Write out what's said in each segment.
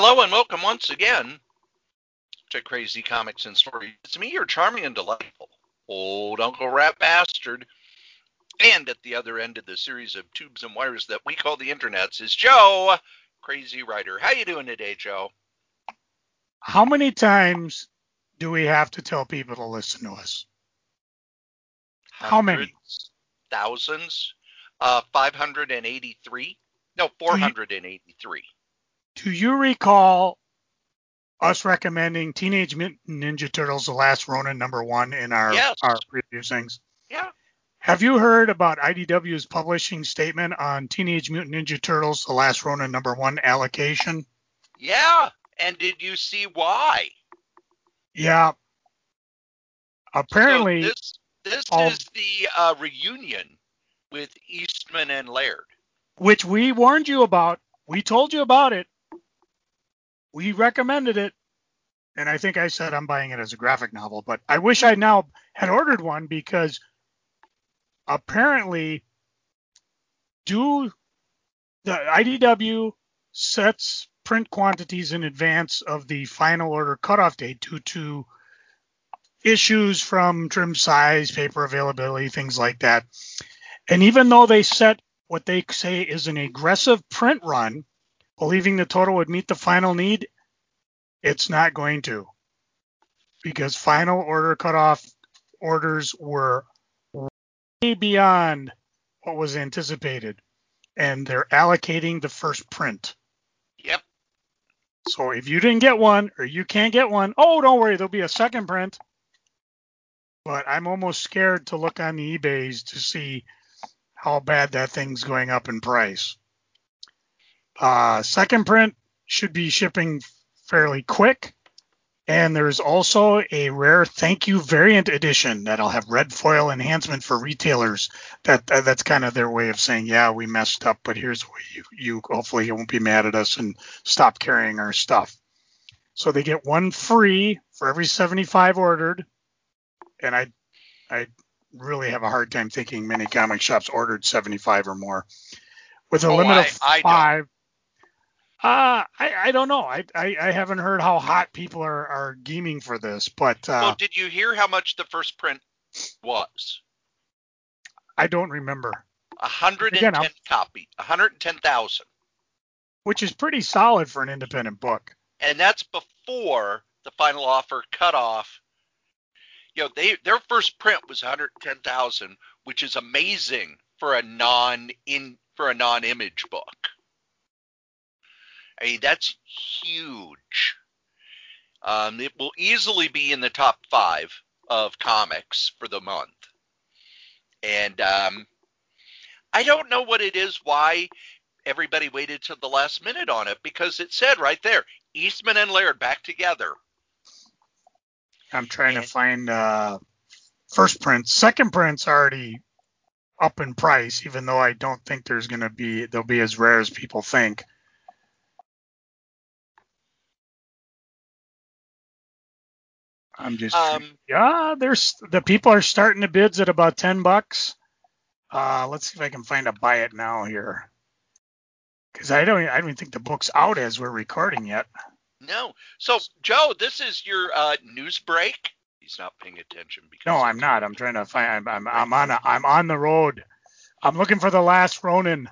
Hello and welcome once again to Crazy Comics and Stories. It's me, your charming and delightful old Uncle Rat Bastard. And at the other end of the series of tubes and wires that we call the internets is Joe, Crazy Writer. How you doing today, Joe? How many times do we have to tell people to listen to us? How many? Thousands? 583? No, 483. Do you recall us recommending Teenage Mutant Ninja Turtles: The Last Ronin #1 in our previous things? Yeah. Have you heard about IDW's publishing statement on Teenage Mutant Ninja Turtles: The Last Ronin #1 allocation? Yeah. And did you see why? Yeah. Apparently, so this is the reunion with Eastman and Laird, which we warned you about. We told you about it. We recommended it. And I think I said I'm buying it as a graphic novel, but I wish I now had ordered one because apparently the IDW sets print quantities in advance of the final order cutoff date due to issues from trim size, paper availability, things like that. And even though they set what they say is an aggressive print run, believing the total would meet the final need, it's not going to. Because final order cutoff orders were way beyond what was anticipated. And they're allocating the first print. Yep. So if you didn't get one or you can't get one, don't worry, there'll be a second print. But I'm almost scared to look on the eBays to see how bad that thing's going up in price. Second print should be shipping fairly quick. And there's also a rare thank you variant edition that'll have red foil enhancement for retailers. That's kind of their way of saying, yeah, we messed up, but here's what you hopefully you won't be mad at us and stop carrying our stuff. So they get one free for every 75 ordered. And I really have a hard time thinking many comic shops ordered 75 or more. With a limit of 5. I don't know. I haven't heard how hot people are gaming for this, but well, did you hear how much the first print was? I don't remember. 110 copies, 110,000, which is pretty solid for an independent book. And that's before the final offer cutoff. You know, their first print was 110,000, which is amazing for a non-image book. I mean, that's huge. It will easily be in the top 5 of comics for the month. And I don't know what it is, why everybody waited till the last minute on it, because it said right there, Eastman and Laird back together. I'm trying to find first print. Second print's already up in price, even though I don't think they'll be as rare as people think. I'm just there's the people are starting the bids at about $10. Let's see if I can find a buy it now here, because I don't think the book's out as we're recording yet. No. So Joe, this is your news break. He's not paying attention because no, I'm not. I'm trying to find. I'm on the road. I'm looking for the last Ronin.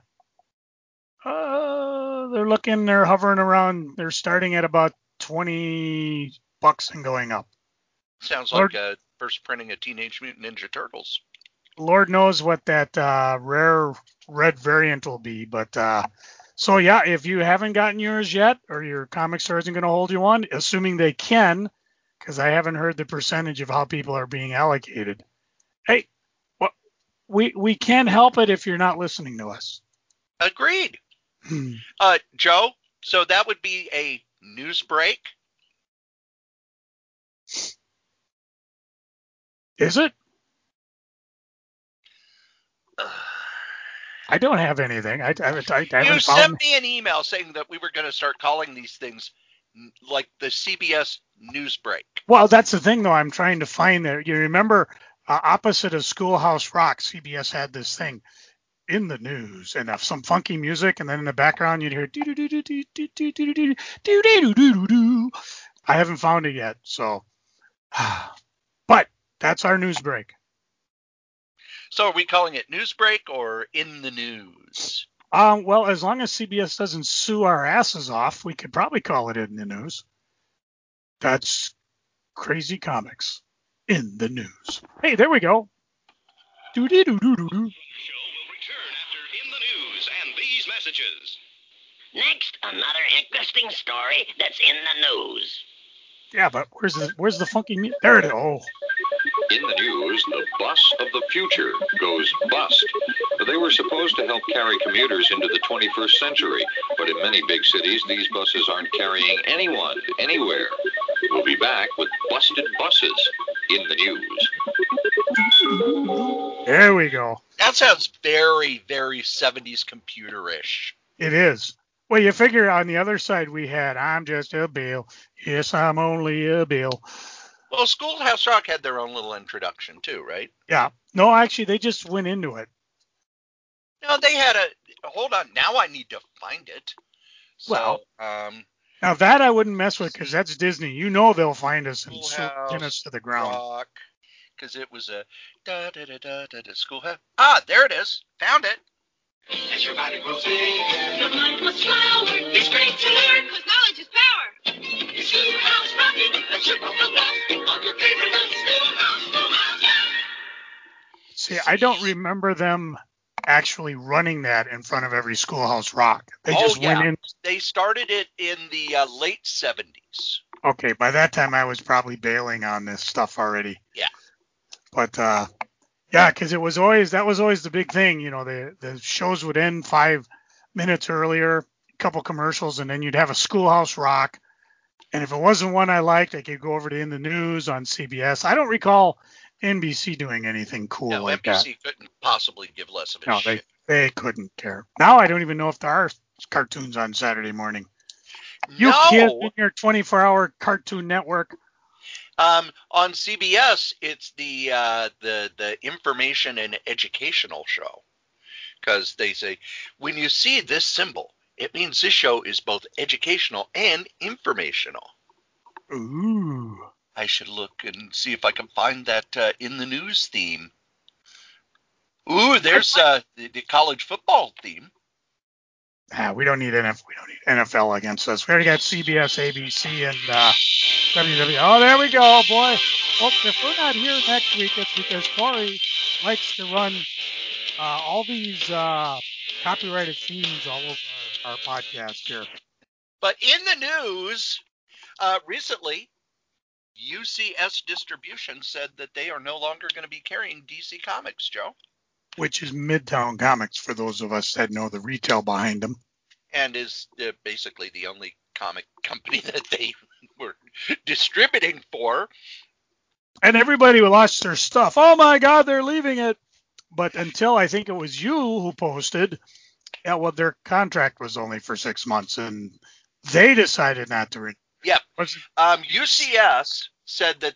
They're hovering around. They're starting at about $20 and going up. Sounds like first printing of Teenage Mutant Ninja Turtles. Lord knows what that rare red variant will be, but so yeah, if you haven't gotten yours yet, or your comic store isn't going to hold you one, assuming they can, because I haven't heard the percentage of how people are being allocated. Hey, we can't help it if you're not listening to us. Agreed. Joe, so that would be a news break. Is it? I don't have anything. I you sent me an email saying that we were going to start calling these things like the CBS news break. Well, that's the thing, though. I'm trying to find there. You remember opposite of Schoolhouse Rock, CBS had this thing. in the news, and some funky music, and then in the background you'd hear do do do do do do do do do do do do do. I haven't found it yet, so. But that's our news break. So are we calling it news break or in the news? Well, as long as CBS doesn't sue our asses off, we could probably call it in the news. That's Crazy Comics in the news. Hey, there we go. Do do do do do do. Show will return after In the News and these messages. Next, another interesting story that's in the news. Yeah, but where's the funky music? There it is. Oh. In the news, the bus of the future goes bust. They were supposed to help carry commuters into the 21st century, but in many big cities, these buses aren't carrying anyone, anywhere. We'll be back with busted buses in the news. There we go. That sounds very, very 70s computerish. It is. Well, you figure on the other side we had I'm just a Bill. Yes, I'm only a Bill. Well, Schoolhouse Rock had their own little introduction too, right? Yeah. No, actually, they just went into it. No, they had a. Hold on. Now I need to find it. So, Now that I wouldn't mess with because that's Disney. You know they'll find us and pin us Schoolhouse to the ground. Rock, because it was a da da da da da da Schoolhouse. Ah, there it is. Found it. As your body grows bigger, Your mind must flower. It's great to learn, because knowledge is power. your Schoolhouse Rocket, the chip of the block, on your favorite Schoolhouse. See, I don't remember them actually running that in front of every Schoolhouse Rock. They just went in. They started it in the late 70s. Okay, by that time I was probably bailing on this stuff already. Yeah. But yeah, because that was always the big thing. You know, the shows would end 5 minutes earlier, a couple commercials, and then you'd have a Schoolhouse Rock. And if it wasn't one I liked, I could go over to In the News on CBS. I don't recall NBC doing anything cool like that. NBC couldn't possibly give less of a shit. They couldn't care. Now I don't even know if there are cartoons on Saturday morning. You kids in your 24-hour Cartoon Network. On CBS, it's the information and educational show, because they say when you see this symbol, it means this show is both educational and informational. Ooh. I should look and see if I can find that in the news theme. Ooh, there's the college football theme. We don't need NFL against us. We already got CBS, ABC, and WWE. Oh, there we go, boy. Folks, if we're not here next week, it's because Corey likes to run all these copyrighted themes all over our podcast here. But in the news, recently, UCS Distribution said that they are no longer going to be carrying DC Comics, Joe. Which is Midtown Comics, for those of us that know the retail behind them. And is basically the only comic company that they were distributing for. And everybody lost their stuff. Oh my God, they're leaving it. But until I think it was you who posted, yeah, well, their contract was only for 6 months, and they decided not to. Yeah. UCS said that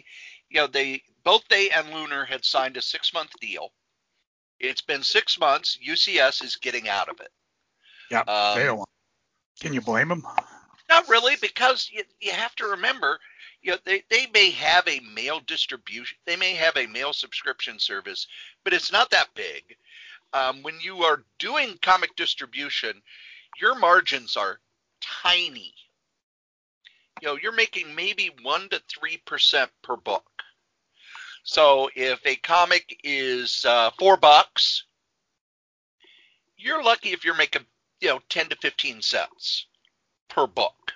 both they and Lunar had signed a 6-month deal. It's been 6 months. UCS is getting out of it. Yeah, they don't want. Can you blame them? Not really, because you have to remember, they may have a mail distribution, they may have a mail subscription service, but it's not that big. When you are doing comic distribution, your margins are tiny. You're making maybe 1 to 3% per book. So if a comic is $4, you're lucky if you're making 10 to 15 cents per book.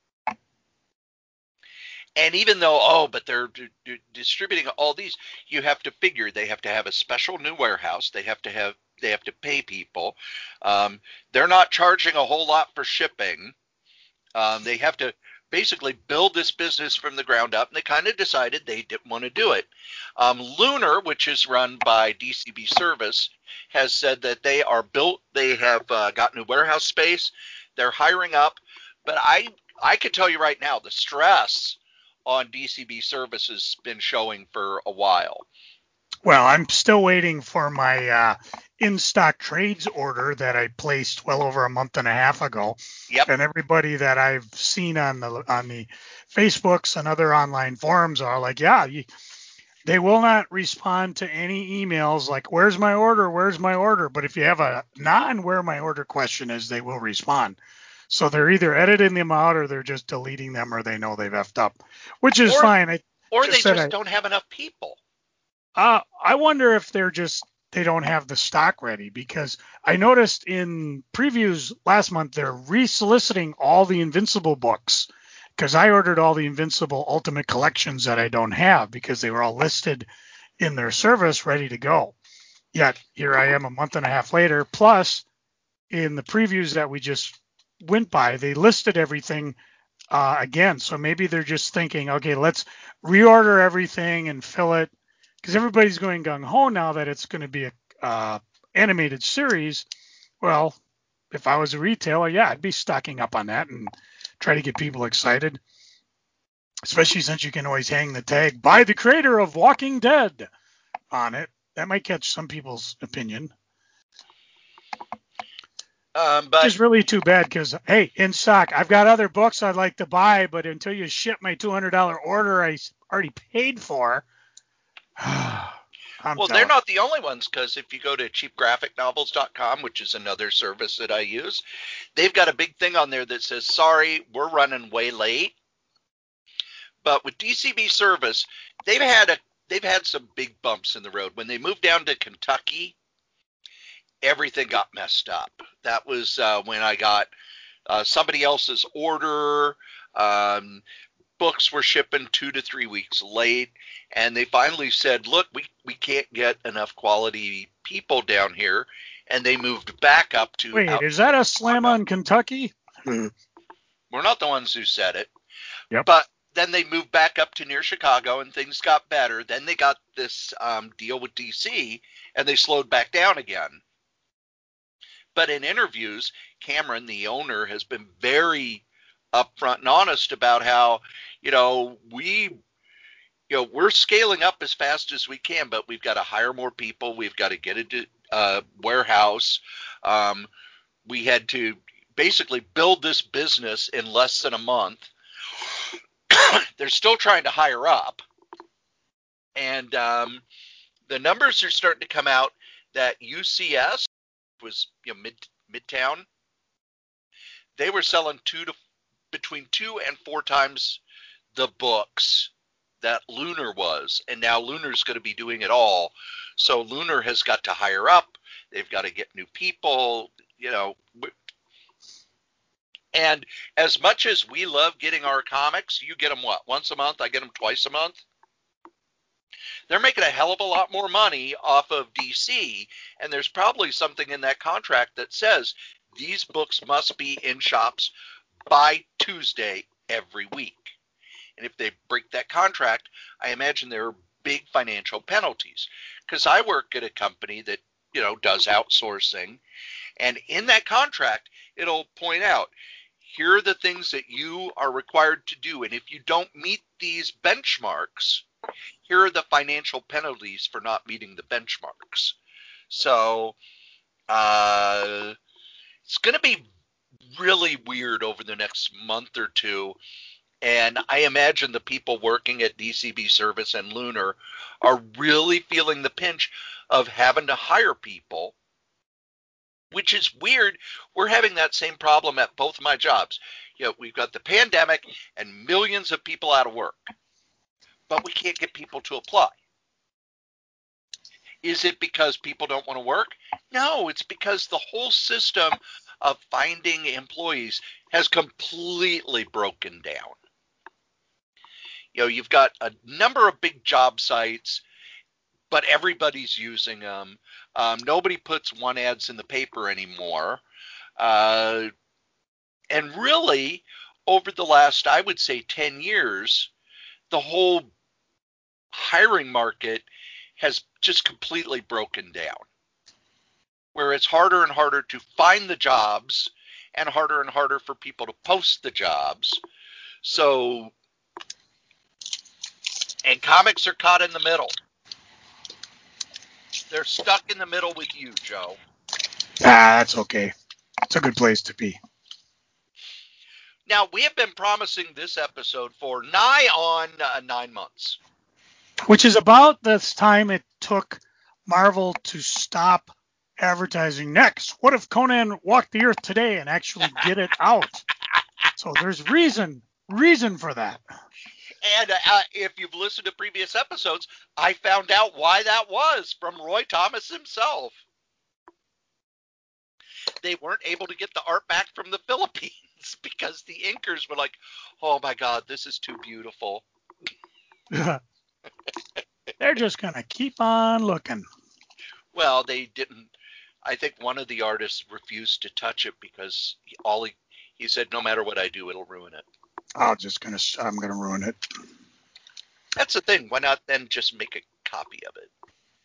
And even though, but they're distributing all these, you have to figure they have to have a special new warehouse. They have to pay people. They're not charging a whole lot for shipping. They have to basically build this business from the ground up, and they kind of decided they didn't want to do it. Lunar, which is run by DCB Service, has said that they have got new warehouse space, they're hiring up, but I can tell you right now, the stress on DCB Service has been showing for a while. Well, I'm still waiting for my in-stock trades order that I placed well over a month and a half ago. Yep. And everybody that I've seen on the Facebooks and other online forums are like, yeah, they will not respond to any emails like, where's my order? Where's my order? But if you have a non-where my order question is, they will respond. So they're either editing them out or they're just deleting them or they know they've effed up, which is fine. Or they just don't have enough people. I wonder if they don't have the stock ready, because I noticed in previews last month they're resoliciting all the Invincible books, because I ordered all the Invincible Ultimate Collections that I don't have because they were all listed in their service ready to go. Yet here I am a month and a half later. Plus, in the previews that we just went by, they listed everything again. So maybe they're just thinking, okay, let's reorder everything and fill it, because everybody's going gung-ho now that it's going to be a animated series. Well, if I was a retailer, yeah, I'd be stocking up on that and try to get people excited, especially since you can always hang the tag by the creator of Walking Dead on it. That might catch some people's opinion. But Which is really too bad because, hey, in stock, I've got other books I'd like to buy, but until you ship my $200 order I already paid for, they're not the only ones, because if you go to cheapgraphicnovels.com, which is another service that I use, they've got a big thing on there that says, sorry, we're running way late. But with DCB service, they've had some big bumps in the road. When they moved down to Kentucky, everything got messed up. That was when I got somebody else's order. Books were shipping 2 to 3 weeks late, and they finally said, look, we can't get enough quality people down here, and they moved back up to... Wait, is that a slam on Kentucky? We're not the ones who said it. Yep. But then they moved back up to near Chicago, and things got better. Then they got this deal with DC, and they slowed back down again. But in interviews, Cameron, the owner, has been very upfront and honest about how, we're scaling up as fast as we can, but we've got to hire more people. We've got to get a warehouse. We had to basically build this business in less than a month. They're still trying to hire up. And the numbers are starting to come out that UCS was, Midtown, they were selling between 2 and 4 times the books that Lunar was, and now Lunar's going to be doing it all. So Lunar has got to hire up. They've got to get new people, And as much as we love getting our comics, you get them once a month? I get them twice a month. They're making a hell of a lot more money off of DC, and there's probably something in that contract that says these books must be in shops by Tuesday every week. And if they break that contract, I imagine there are big financial penalties. Because I work at a company that, does outsourcing, and in that contract, it'll point out, here are the things that you are required to do, and if you don't meet these benchmarks, here are the financial penalties for not meeting the benchmarks. So it's going to be really weird over the next month or two. And I imagine the people working at DCB Service and Lunar are really feeling the pinch of having to hire people, which is weird. We're having that same problem at both of my jobs. We've got the pandemic and millions of people out of work, but we can't get people to apply. Is it because people don't want to work? No, it's because the whole system of finding employees has completely broken down. You've got a number of big job sites, but everybody's using them. Nobody puts one ads in the paper anymore. And really, over the last, I would say, 10 years, the whole hiring market has just completely broken down, where it's harder and harder to find the jobs and harder for people to post the jobs. So, and comics are caught in the middle. They're stuck in the middle with you, Joe. That's okay. It's a good place to be. Now, we have been promising this episode for nigh on 9 months. Which is about this time it took Marvel to stop advertising next. What if Conan walked the earth today and actually get it out? So there's reason for that. And if you've listened to previous episodes, I found out why that was from Roy Thomas himself. They weren't able to get the art back from the Philippines because the inkers were like, oh my God, this is too beautiful. They're just going to keep on looking. Well, they didn't. I think one of the artists refused to touch it because he said, no matter what I do, it'll ruin it. I'm going to ruin it. That's the thing. Why not then just make a copy of it?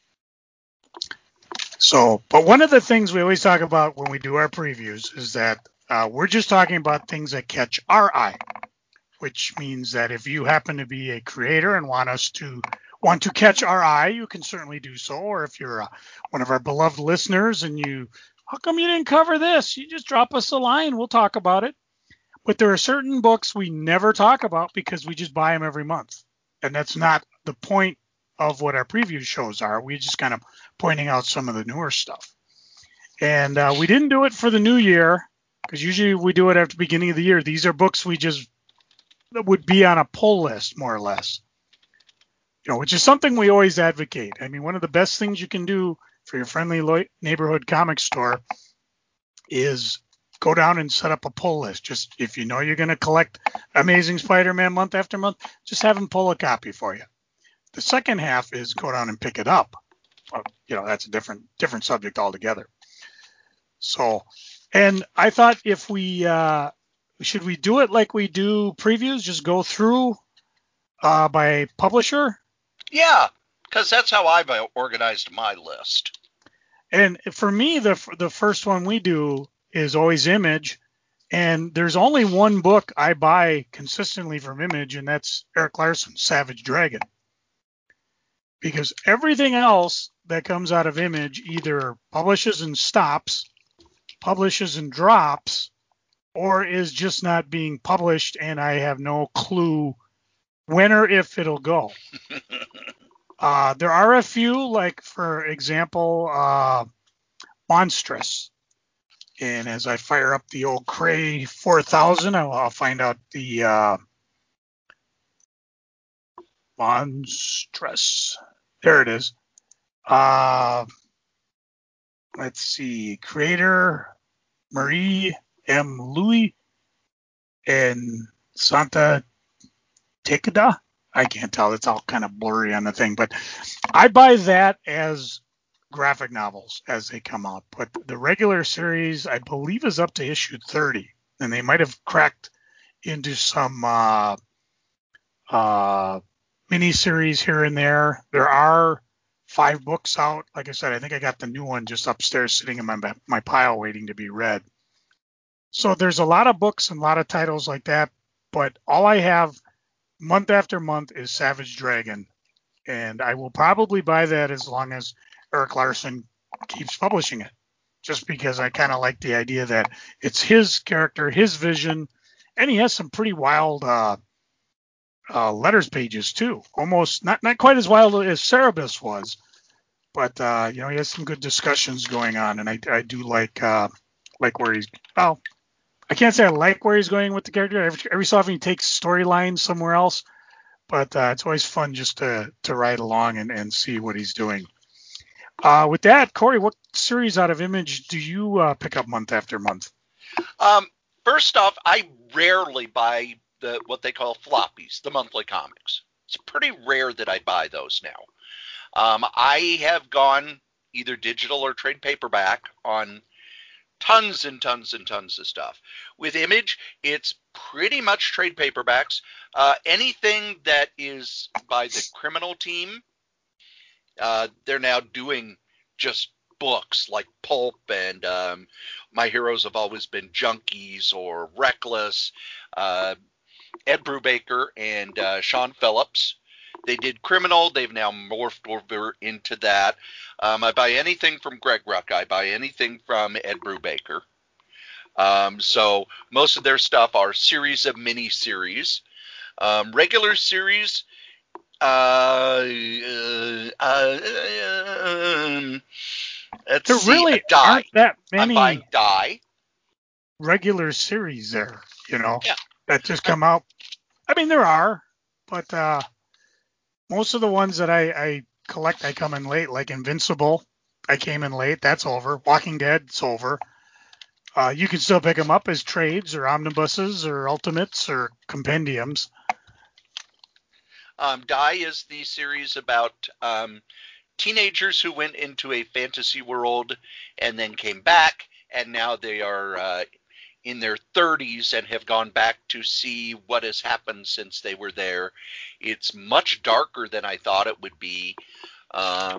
So, but one of the things we always talk about when we do our previews is that we're just talking about things that catch our eye, which means that if you happen to be a creator and want to catch our eye, you can certainly do so. Or if you're one of our beloved listeners and how come you didn't cover this? You just drop us a line. We'll talk about it. But there are certain books we never talk about because we just buy them every month. And that's not the point of what our preview shows are. We just kind of pointing out some of the newer stuff. And we didn't do it for the new year because usually we do it after the beginning of the year. These are books that would be on a pull list, more or less. Which is something we always advocate. I mean, one of the best things you can do for your friendly neighborhood comic store is go down and set up a pull list. Just if you know you're going to collect Amazing Spider-Man month after month, just have them pull a copy for you. The second half is go down and pick it up. That's a different subject altogether. So, and I thought if should we do it like we do previews, just go through by publisher? Yeah, because that's how I've organized my list. And for me, the first one we do is always Image. And there's only one book I buy consistently from Image, and that's Erik Larsen's Savage Dragon. Because everything else that comes out of Image either publishes and stops, publishes and drops, or is just not being published, and I have no clue when or if it'll go. There are a few, like, for example, Monstrous. And as I fire up the old Cray 4000, I'll find out the Monstrous. There it is. Let's see. Creator Marie M. Louis and Santa Takeda. I can't tell. It's all kind of blurry on the thing. But I buy that as graphic novels as they come out. But the regular series, I believe, is up to issue 30. And they might have cracked into some mini-series here and there. There are 5 books out. Like I said, I think I got the new one just upstairs sitting in my pile waiting to be read. So there's a lot of books and a lot of titles like that. But all I have month after month is Savage Dragon. And I will probably buy that as long as Erik Larsen keeps publishing it. Just because I kind of like the idea that it's his character, his vision, and he has some pretty wild letters pages too. Almost not quite as wild as Cerebus was, but he has some good discussions going on, and I do like where he's. Well, I can't say I like where he's going with the character. Every so often he takes storylines somewhere else, but it's always fun just to ride along and see what he's doing. With that, Corey, what series out of Image do you pick up month after month? First off, I rarely buy what they call floppies, the monthly comics. It's pretty rare that I buy those now. I have gone either digital or trade paperback on tons and tons and tons of stuff. With Image, it's pretty much trade paperbacks. Anything that is by the Criminal team, they're now doing just books like Pulp and My Heroes Have Always Been Junkies or Reckless. Ed Brubaker and Sean Phillips, They did Criminal. They've now morphed over into that. I buy anything from Greg Ruck. I buy anything from Ed Brubaker. So most of their stuff are series of mini-series. Regular series, let's There see, really Die. aren't that I'm many buying Die. regular series there, Yeah. that just come out. I mean, there are, but most of the ones that I collect, I come in late, like Invincible. I came in late. That's over. Walking Dead's over. You can still pick them up as trades or omnibuses or ultimates or compendiums. Die is the series about teenagers who went into a fantasy world and then came back, and now they are in their 30s and have gone back to see what has happened since they were there. It's much darker than I thought it would be. I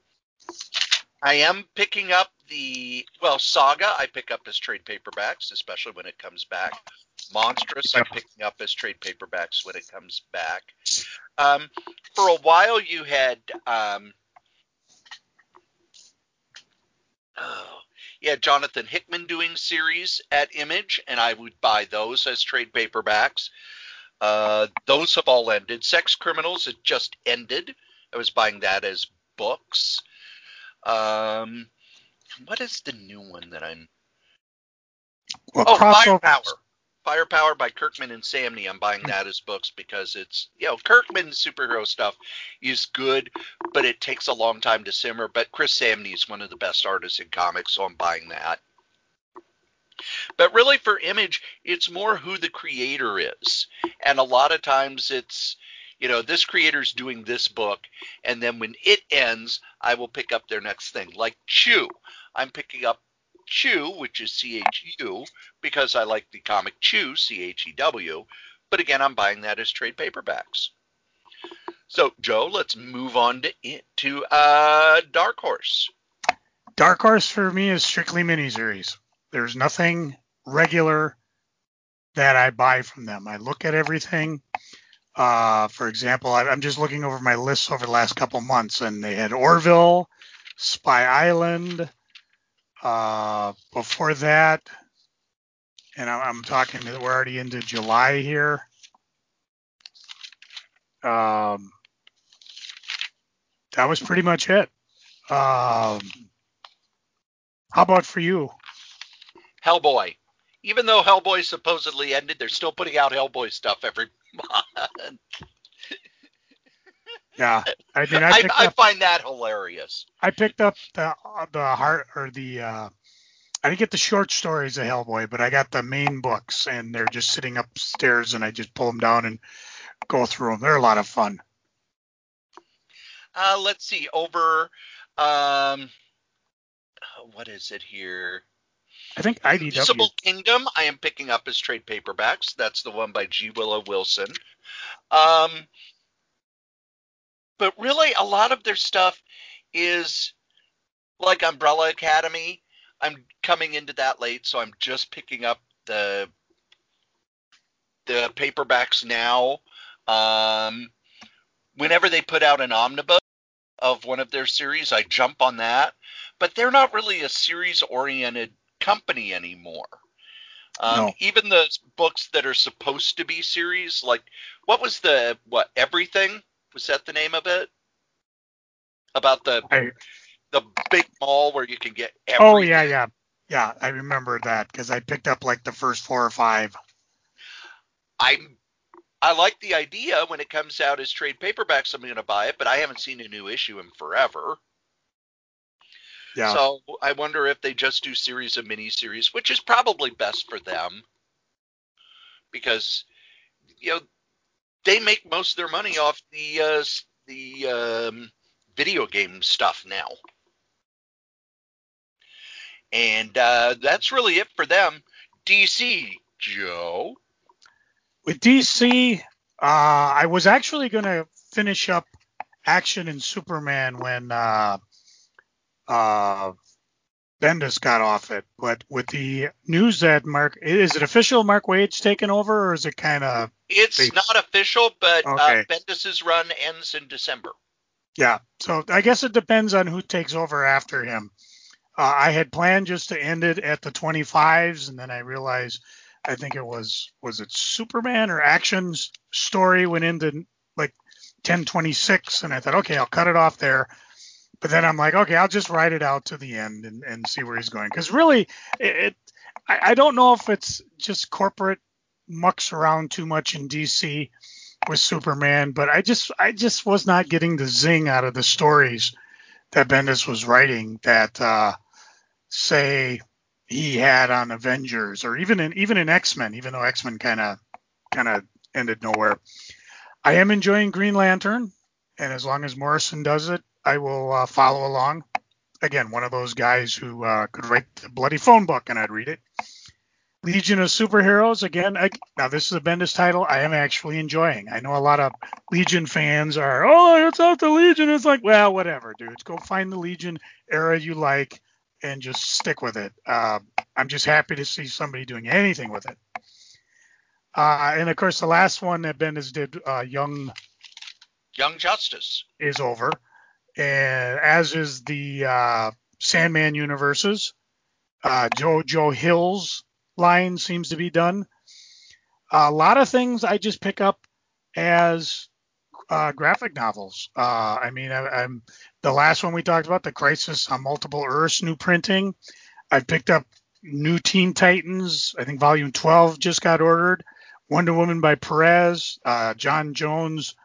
am picking up Saga I pick up as trade paperbacks, especially when it comes back. Monstrous I'm picking up as trade paperbacks when it comes back. For a while you had Jonathan Hickman doing series at Image, and I would buy those as trade paperbacks. Those have all ended. Sex Criminals, it just ended. I was buying that as books. What is the new one that I'm... Firepower. Firepower by Kirkman and Samney. I'm buying that as books because it's, Kirkman's superhero stuff is good, but it takes a long time to simmer. But Chris Samney is one of the best artists in comics, so I'm buying that. But really for Image, it's more who the creator is. And a lot of times it's, this creator's doing this book, and then when it ends, I will pick up their next thing. Like Chew. I'm picking up Chew, which is CHU, because I like the comic Chew, CHEW. But again, I'm buying that as trade paperbacks. So, Joe, let's move on to Dark Horse. Dark Horse for me is strictly miniseries. There's nothing regular that I buy from them. I look at everything. For example, I'm just looking over my lists over the last couple months, and they had Orville, Spy Island. Before that, and I'm talking, we're already into July here. That was pretty much it. How about for you? Hellboy. Even though Hellboy supposedly ended, they're still putting out Hellboy stuff every month. Yeah, I mean, I find that hilarious. I picked up the heart or the. I didn't get the short stories of Hellboy, but I got the main books, and they're just sitting upstairs, and I just pull them down and go through them. They're a lot of fun. Let's see. Over, what is it here? I think IDW. Invisible Kingdom, I am picking up as trade paperbacks. That's the one by G. Willow Wilson. But really, a lot of their stuff is like Umbrella Academy. I'm coming into that late, so I'm just picking up the paperbacks now. Whenever they put out an omnibus of one of their series, I jump on that. But they're not really a series-oriented company anymore. No. Even the books that are supposed to be series, like Everything? Was that the name of it? About the big mall where you can get everything. Oh, yeah. I remember that because I picked up like the first 4 or 5. I like the idea. When it comes out as trade paperbacks, I'm going to buy it, but I haven't seen a new issue in forever. Yeah. So I wonder if they just do series of miniseries, which is probably best for them because, they make most of their money off the video game stuff now. And that's really it for them. DC, Joe? With DC, I was actually going to finish up Action and Superman when Bendis got off it. But with the news that is it official Mark Waid's taken over, or is it kind of? It's not official, but Okay. Bendis's run ends in December. Yeah. So I guess it depends on who takes over after him. I had planned just to end it at the 25s, and then I realized I think it was it Superman or Action's story went into like 1026, and I thought, okay, I'll cut it off there. But then I'm like, okay, I'll just write it out to the end and see where he's going. Because really, I don't know if it's just corporate mucks around too much in DC with Superman, but I just was not getting the zing out of the stories that Bendis was writing that say he had on Avengers or even in X-Men, even though X-Men kind of ended nowhere. I am enjoying Green Lantern, and as long as Morrison does it, I will follow along. Again, one of those guys who could write the bloody phone book and I'd read it. Legion of Superheroes, again, now this is a Bendis title I am actually enjoying. I know a lot of Legion fans are, oh, it's out the Legion. It's like, well, whatever, dudes. Go find the Legion era you like and just stick with it. I'm just happy to see somebody doing anything with it. And, of course, the last one that Bendis did, Young Justice, is over, and as is the Sandman universes. Joe Hill's line seems to be done. A lot of things I just pick up as graphic novels. I'm the last one we talked about, the Crisis on Multiple Earths, new printing. I've picked up New Teen Titans. I think Volume 12 just got ordered. Wonder Woman by Perez, Jeff Jones,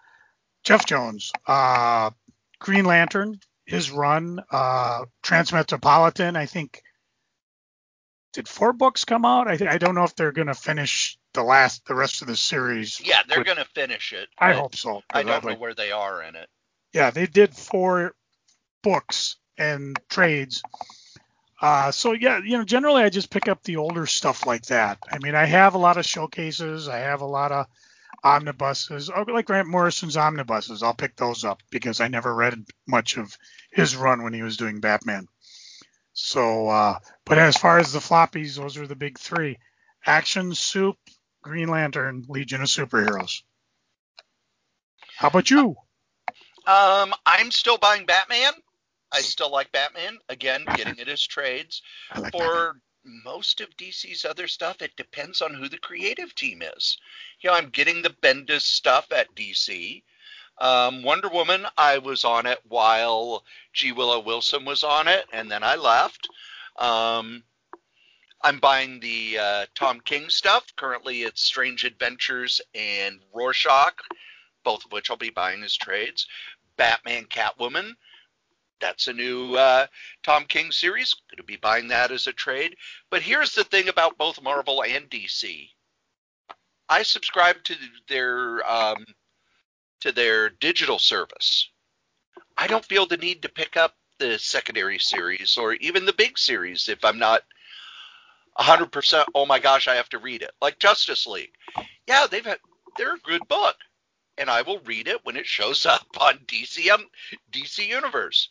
Green Lantern, his run, Transmetropolitan. I think did 4 books come out? I don't know if they're going to finish the rest of the series. Yeah, they're going to finish it. I hope so. I don't know where they are in it. Yeah, they did 4 books and trades. So yeah, generally I just pick up the older stuff like that. I mean, I have a lot of showcases. I have a lot of omnibuses, like Grant Morrison's omnibuses. I'll pick those up because I never read much of his run when he was doing Batman. So, but as far as the floppies, those are the big 3: Action, Soup, Green Lantern, Legion of Superheroes. How about you? I'm still buying Batman. I still like Batman. Again, getting it as trades. Like For most of DC's other stuff, it depends on who the creative team is. I'm getting the Bendis stuff at DC. Wonder Woman, I was on it while G. Willow Wilson was on it, and then I left. I'm buying the Tom King stuff. Currently, it's Strange Adventures and Rorschach, both of which I'll be buying as trades. Batman, Catwoman, that's a new Tom King series. Going to be buying that as a trade. But here's the thing about both Marvel and DC. I subscribe to their digital service. I don't feel the need to pick up the secondary series or even the big series if I'm not 100%, oh my gosh, I have to read it. Like Justice League. Yeah, they're a good book. And I will read it when it shows up on DC Universe.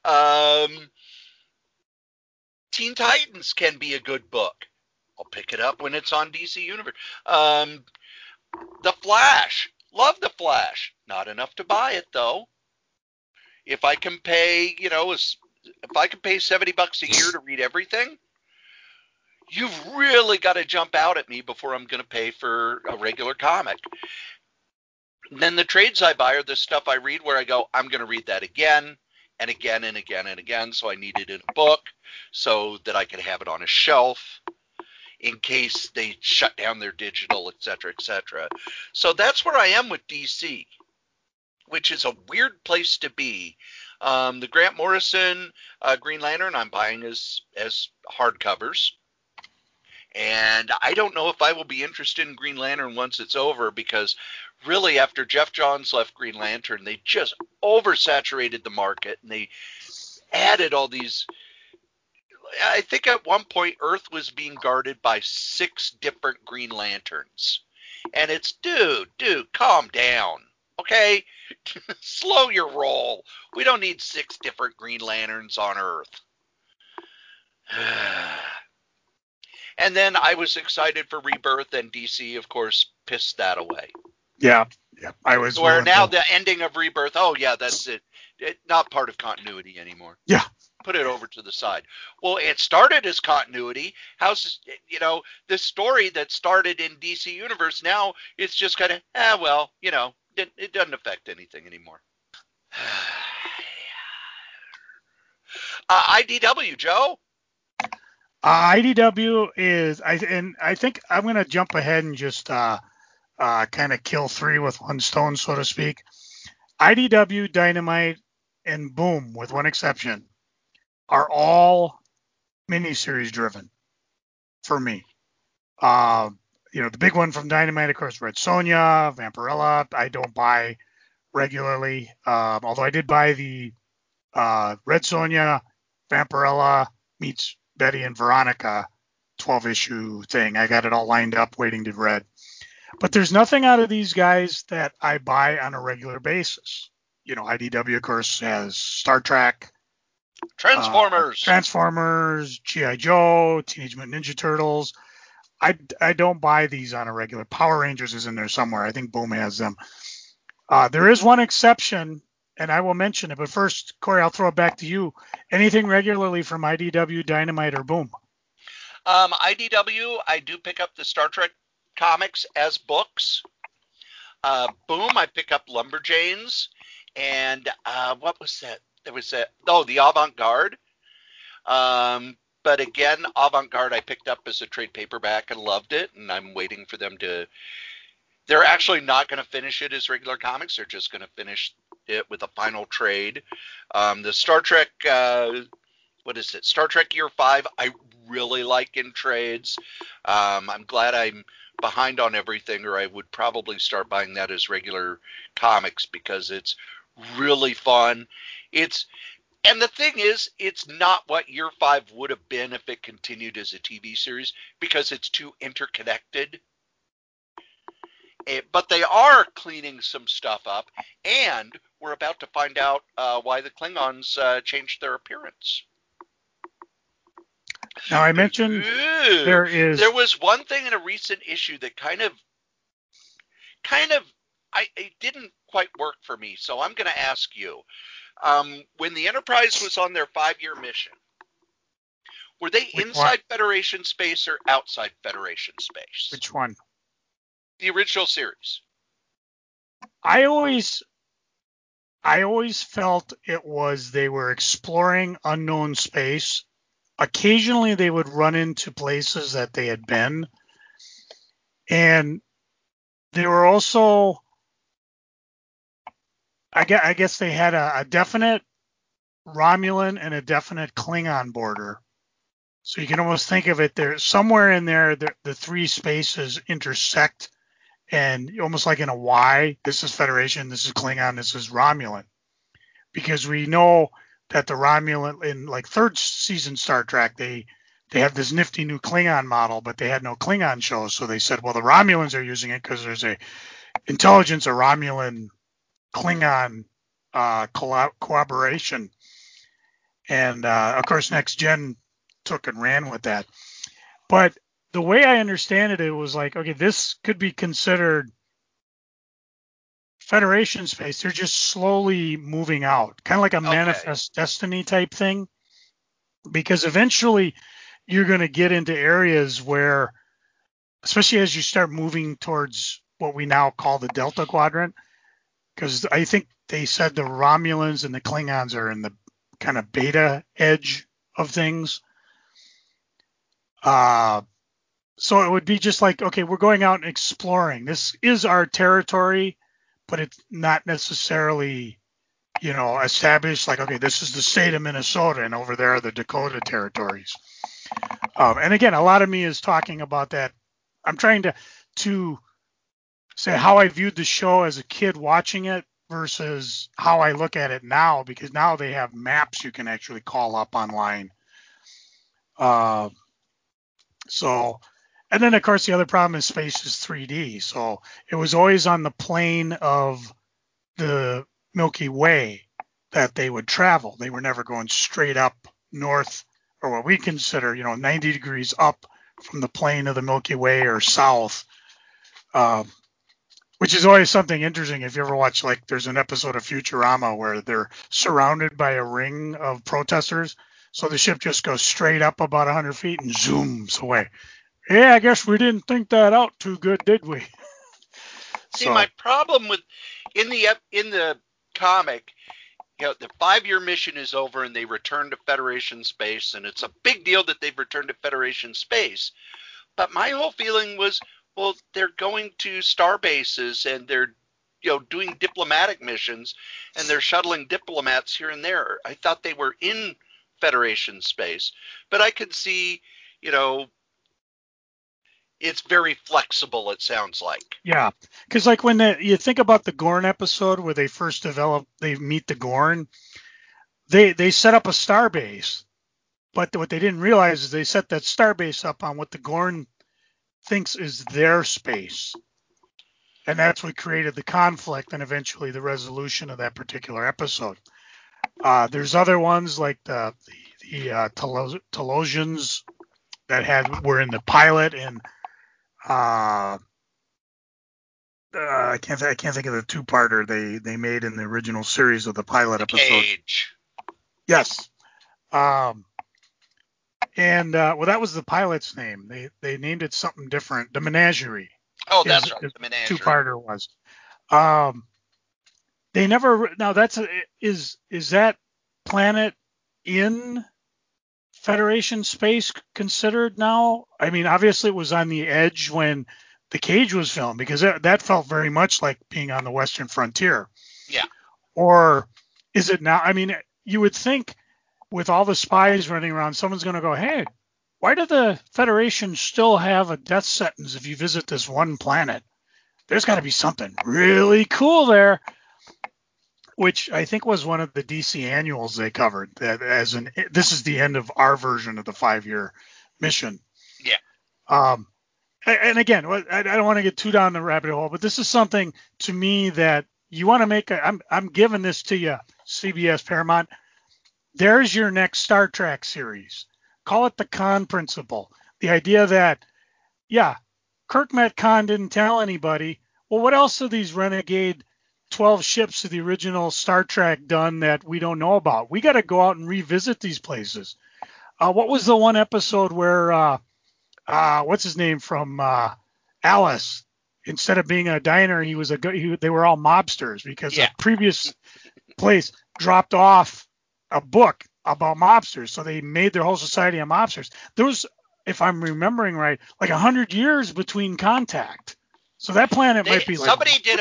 Teen Titans can be a good book. I'll pick it up when it's on DC Universe. The Flash. Love The Flash. Not enough to buy it, though. If I can pay, if I can pay $70 a year to read everything, you've really got to jump out at me before I'm going to pay for a regular comic. And then the trades I buy are the stuff I read where I go, I'm going to read that again and again and again and again. So I need it in a book so that I can have it on a shelf in case they shut down their digital, et cetera, et cetera. So that's where I am with DC, which is a weird place to be. The Grant Morrison Green Lantern I'm buying as hardcovers. And I don't know if I will be interested in Green Lantern once it's over because really after Jeff Johns left Green Lantern, they just oversaturated the market and they added all these. I think at one point Earth was being guarded by 6 different Green Lanterns. And it's, dude, calm down. Okay? Slow your roll. We don't need 6 different Green Lanterns on Earth. And then I was excited for Rebirth, and DC, of course, pissed that away. Yeah. I was. Where now the ending of Rebirth, oh yeah, that's it. Not part of continuity anymore. Yeah. Put it over to the side. Well, it started as continuity. How's this story that started in DC Universe, now it's just kind of it doesn't affect anything anymore. IDW, Joe. IDW is I think I'm gonna jump ahead and just kind of kill three with one stone, so to speak. IDW, Dynamite, and Boom, with one exception, are all miniseries driven for me. The big one from Dynamite, of course, Red Sonja, Vampirella, I don't buy regularly. Although I did buy the Red Sonja, Vampirella meets Betty and Veronica 12-issue thing. I got it all lined up waiting to read. But there's nothing out of these guys that I buy on a regular basis. IDW, of course, has Star Trek, Transformers, G.I. Joe, Teenage Mutant Ninja Turtles. I don't buy these on a regular. Power Rangers is in there somewhere. I think Boom has them. There is one exception, and I will mention it. But first, Corey, I'll throw it back to you. Anything regularly from IDW, Dynamite, or Boom? IDW, I do pick up the Star Trek comics as books. Boom, I pick up Lumberjanes. And what was that? The Avant-Garde. But again, Avant-Garde I picked up as a trade paperback and loved it, and I'm waiting for them to... They're actually not going to finish it as regular comics. They're just going to finish it with a final trade. The Star Trek... Star Trek Year 5, I really like in trades. I'm glad I'm behind on everything, or I would probably start buying that as regular comics because it's really fun. And the thing is, it's not what Year 5 would have been if it continued as a TV series because it's too interconnected. But they are cleaning some stuff up, and we're about to find out why the Klingons changed their appearance. Now, I mentioned there was one thing in a recent issue that kind of it didn't quite work for me, so I'm going to ask you. When the Enterprise was on their 5-year mission, were they inside Federation space or outside Federation space? Which one? The original series. I always felt it was they were exploring unknown space. Occasionally they would run into places that they had been. And they were also, I guess they had a definite Romulan and a definite Klingon border. So you can almost think of it there, somewhere in there, the three spaces intersect, and almost like in a Y, this is Federation, this is Klingon, this is Romulan. Because we know that the Romulan, in like third season Star Trek, they have this nifty new Klingon model, but they had no Klingon shows. So they said, well, the Romulans are using it because there's a intelligence, a Romulan Klingon cooperation. And of course, Next Gen took and ran with that. But the way I understand it, it was like, okay, this could be considered Federation space. They're just slowly moving out, kind of like a Manifest Destiny type thing. Because eventually you're going to get into areas where, especially as you start moving towards what we now call the Delta Quadrant, because I think they said the Romulans and the Klingons are in the kind of beta edge of things. So it would be just like, okay, we're going out and exploring. This is our territory, but it's not necessarily, established like, okay, this is the state of Minnesota and over there are the Dakota territories. And again, a lot of me is talking about that. I'm trying to say how I viewed the show as a kid watching it versus how I look at it now, because now they have maps you can actually call up online. And then of course the other problem is space is 3D. So it was always on the plane of the Milky Way that they would travel. They were never going straight up north or what we consider, 90 degrees up from the plane of the Milky Way or south, which is always something interesting. If you ever watch, like, there's an episode of Futurama where they're surrounded by a ring of protesters. So the ship just goes straight up about 100 feet and zooms away. Yeah, I guess we didn't think that out too good, did we? See, my problem with in the comic, the 5-year mission is over and they return to Federation space, and it's a big deal that they've returned to Federation space. But my whole feeling was, well, they're going to star bases and they're doing diplomatic missions and they're shuttling diplomats here and there. I thought they were in Federation space, but I could see, it's very flexible, it sounds like. Yeah, because like when you think about the Gorn episode where they first they meet the Gorn, they set up a star base, but what they didn't realize is they set that star base up on what the Gorn thinks is their space. And that's what created the conflict and eventually the resolution of that particular episode. There's other ones like the Telosians that were in the pilot, and I can't think of the two-parter they made in the original series of the pilot episode. Cage. Yes. Well, that was the pilot's name. They named it something different. The Menagerie. Oh, that's right. The Menagerie. Two-parter was. They never. Now is that planet in Federation space considered now? I mean, obviously it was on the edge when the Cage was filmed, because that felt very much like being on the Western frontier. Yeah. Or is it now? I mean, you would think with all the spies running around, someone's going to go, hey, why do the Federation still have a death sentence if you visit this one planet? There's got to be something really cool there, which I think was one of the DC annuals they covered. This is the end of our version of the 5-year mission. Yeah. And again, I don't want to get too down the rabbit hole, but this is something to me that you want to make. I'm giving this to you, CBS Paramount. There's your next Star Trek series. Call it the Khan Principle. The idea that, yeah, Kirk met Khan, didn't tell anybody. Well, what else have these renegade 12 ships of the original Star Trek done that we don't know about? We got to go out and revisit these places. What was the one episode where, what's his name from Alice? Instead of being a diner, they were all mobsters because a previous place dropped off a book about mobsters, so they made their whole society of mobsters. There was, if I'm remembering right, like 100 years between contact. So that planet might be like somebody did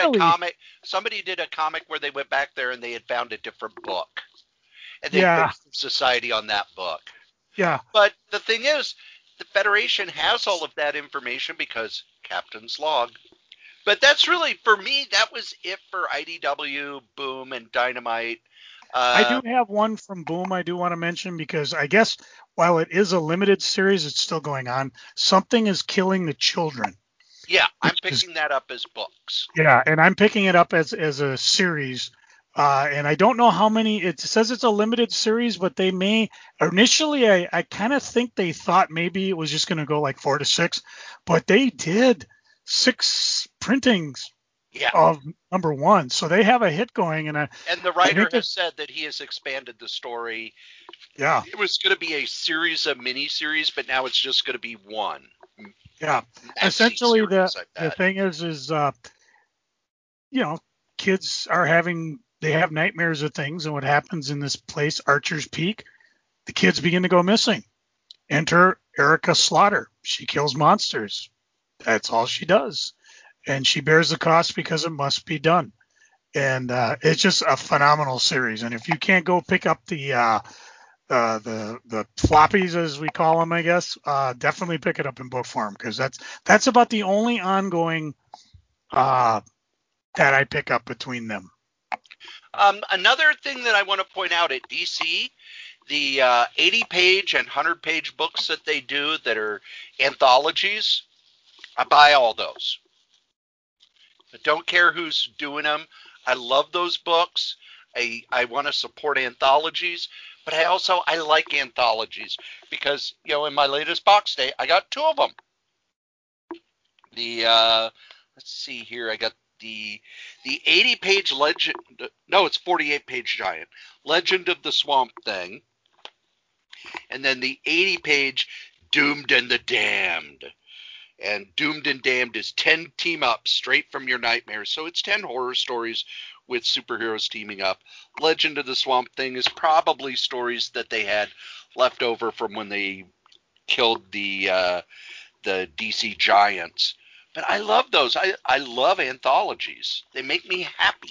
a comic where they went back there and they had found a different book, and they based society on that book. Yeah. But the thing is, the Federation has all of that information because Captain's log. But that's really, for me, that was it for IDW, Boom, and Dynamite. I do have one from Boom I do want to mention, because I guess while it is a limited series, it's still going on. Something is Killing the Children. Yeah, I'm picking that up as books. Yeah, and I'm picking it up as a series. And I don't know how many. It says it's a limited series, but they may initially. I kind of think they thought maybe it was just going to go like 4 to 6, but they did 6 printings of number 1, so they have a hit going. And the writer has said that he has expanded the story. Yeah, it was going to be a series of mini-series, but now it's just going to be one. Yeah, essentially the thing is kids they have nightmares of things, and what happens in this place, Archer's Peak, the kids begin to go missing. Enter Erica Slaughter. She kills monsters. That's all she does, and she bears the cost because it must be done. And it's just a phenomenal series. And if you can't go pick up the floppies, as we call them, I guess, definitely pick it up in book form, because that's about the only ongoing that I pick up between them. Another thing that I want to point out at DC, the 80-page and 100-page books that they do that are anthologies, I buy all those. I don't care who's doing them. I love those books. I want to support anthologies, But I like anthologies because, in my latest box day, I got 2 of them. Let's see here, I got the 80-page legend, no, it's 48-page giant, Legend of the Swamp Thing, and then the 80-page Doomed and the Damned. And Doomed and Damned is 10 team-ups straight from your nightmares. So it's 10 horror stories with superheroes teaming up. Legend of the Swamp Thing is probably stories that they had left over from when they killed the DC Giants. But I love those. I love anthologies. They make me happy.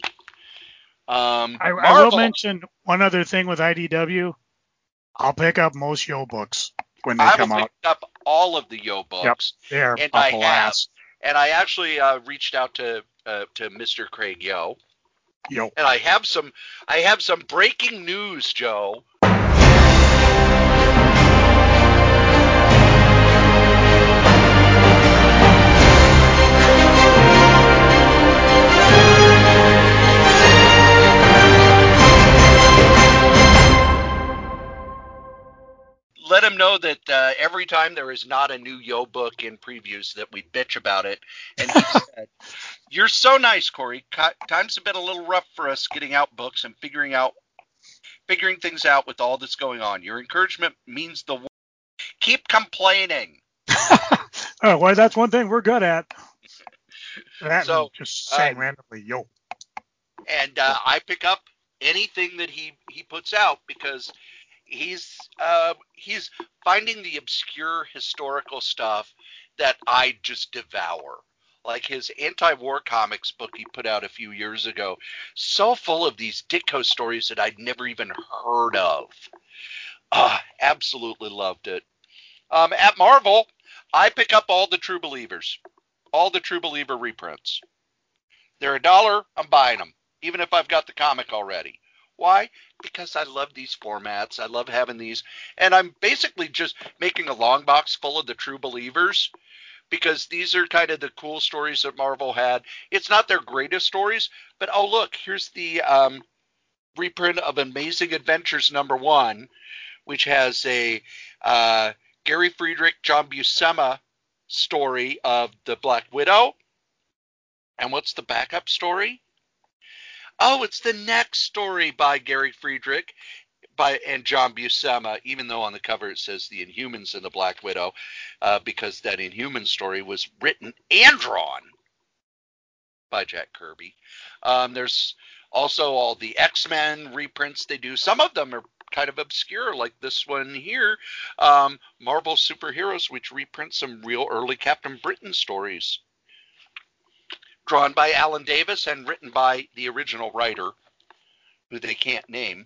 I will mention one other thing with IDW. I'll pick up most Yo books when they come out. I will pick up all of the Yo books. Yep, they're and a blast. And I actually reached out to Mr. Craig Yo. Yo. And I have some breaking news, Joe. Let him know that every time there is not a new Yo book in previews that we bitch about it. And he said, "You're so nice, Corey. Times have been a little rough for us getting out books and figuring things out with all that's going on. Your encouragement means the world. Keep complaining." Oh, well, that's one thing we're good at. That So, just saying randomly, yo. And I pick up anything that he puts out because he's finding the obscure historical stuff that I just devour. Like his anti-war comics book he put out a few years ago, so full of these Ditko stories that I'd never even heard of. Absolutely loved it. At Marvel, I pick up all the True Believers, all the True Believer reprints. They're $1, I'm buying them, even if I've got the comic already. Why? Because I love these formats. I love having these. And I'm basically just making a long box full of the True Believers because these are kind of the cool stories that Marvel had. It's not their greatest stories, but oh, look, here's the reprint of Amazing Adventures #1, which has a Gary Friedrich, John Buscema story of the Black Widow. And what's the backup story? Oh, it's the next story by Gary Friedrich and John Buscema, even though on the cover it says the Inhumans and the Black Widow, because that Inhuman story was written and drawn by Jack Kirby. There's also all the X-Men reprints they do. Some of them are kind of obscure, like this one here, Marvel Superheroes, which reprints some real early Captain Britain stories. Drawn by Alan Davis and written by the original writer, who they can't name.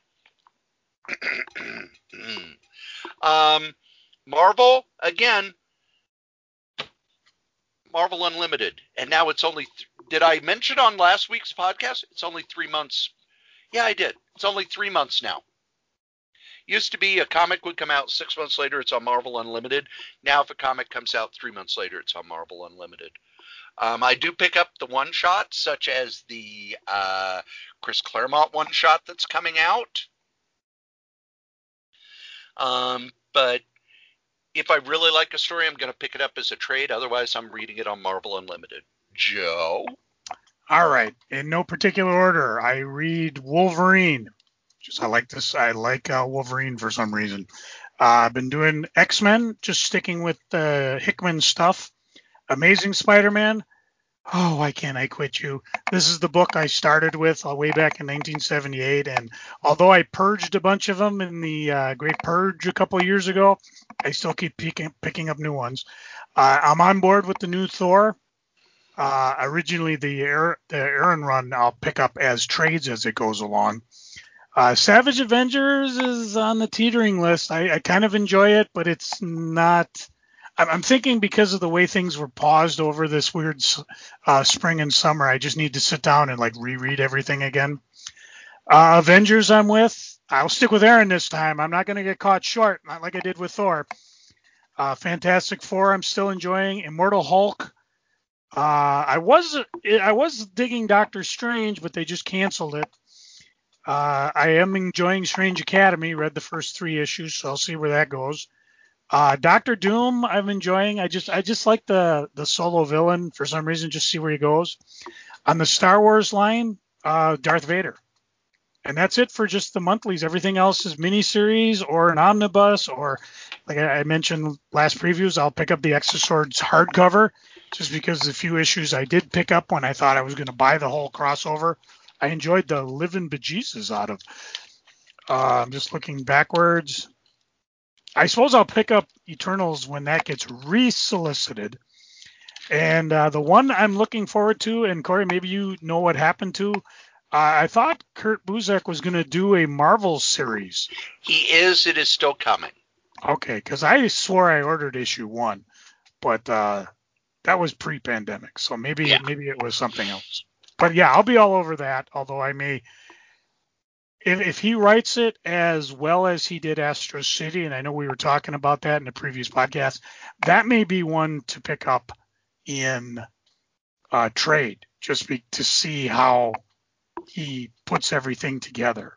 Marvel, again, Marvel Unlimited. And now it's only, did I mention on last week's podcast? It's only 3 months. Yeah, I did. It's only 3 months now. Used to be a comic would come out 6 months later, it's on Marvel Unlimited. Now if a comic comes out 3 months later, it's on Marvel Unlimited. I do pick up the one-shots, such as the Chris Claremont one-shot that's coming out. But if I really like a story, I'm going to pick it up as a trade. Otherwise, I'm reading it on Marvel Unlimited. Joe? All right. In no particular order, I read Wolverine. I like Wolverine for some reason. I've been doing X-Men, just sticking with Hickman stuff. Amazing Spider-Man. Oh, why can't I quit you? This is the book I started with way back in 1978, and although I purged a bunch of them in the Great Purge a couple years ago, I still keep picking up new ones. I'm on board with the new Thor. Originally, the Aaron run I'll pick up as trades as it goes along. Savage Avengers is on the teetering list. I kind of enjoy it, but it's not. I'm thinking because of the way things were paused over this weird spring and summer, I just need to sit down and reread everything again. Avengers I'm with. I'll stick with Aaron this time. I'm not going to get caught short, not like I did with Thor. Fantastic Four I'm still enjoying. Immortal Hulk. I was digging Doctor Strange, but they just canceled it. I am enjoying Strange Academy. Read the first 3 issues, so I'll see where that goes. Doctor Doom, I'm enjoying. I just like the solo villain for some reason. Just see where he goes. On the Star Wars line, Darth Vader. And that's it for just the monthlies. Everything else is miniseries or an omnibus, or like I mentioned last previews, I'll pick up the Exoswords hardcover just because the few issues I did pick up when I thought I was going to buy the whole crossover, I enjoyed the living bejesus out of. I'm just looking backwards. I suppose I'll pick up Eternals when that gets resolicited. And the one I'm looking forward to, and Corey, maybe you know what happened to. I thought Kurt Busiek was going to do a Marvel series. He is. It is still coming. Okay, because I swore I ordered issue 1, but that was pre-pandemic, so maybe it was something else. But yeah, I'll be all over that. Although I may, if he writes it as well as he did Astro City, and I know we were talking about that in the previous podcast, that may be one to pick up in trade, just to see how he puts everything together.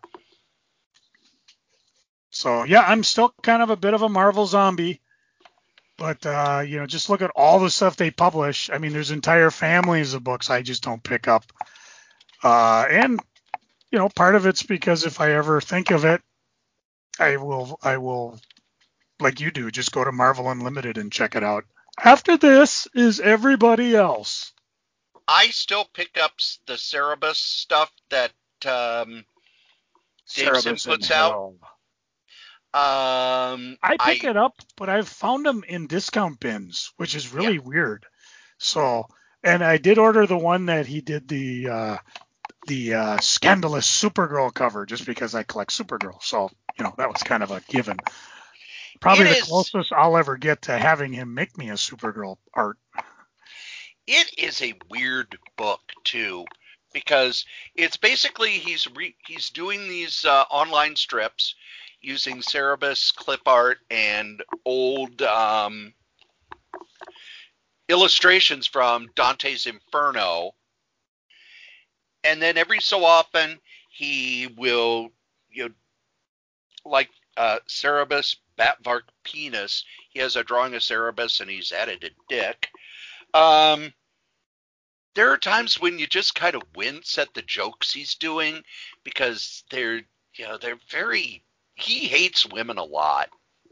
So yeah, I'm still kind of a bit of a Marvel zombie, but just look at all the stuff they publish. I mean, there's entire families of books I just don't pick up, and part of it's because if I ever think of it, I will like you do, just go to Marvel Unlimited and check it out. After this is everybody else. I still pick up the Cerebus stuff that Dave Sim puts out. I pick it up, but I've found them in discount bins, which is really weird. So, and I did order the one that he did the scandalous Supergirl cover, just because I collect Supergirl. So, that was kind of a given. Probably the closest I'll ever get to having him make me a Supergirl art. It is a weird book too, because it's basically he's doing these online strips using Cerebus clip art and old illustrations from Dante's Inferno, and then every so often he will, like Cerebus Batvark penis. He has a drawing of Cerebus and he's added a dick. There are times when you just kind of wince at the jokes he's doing because they're very. He hates women a lot.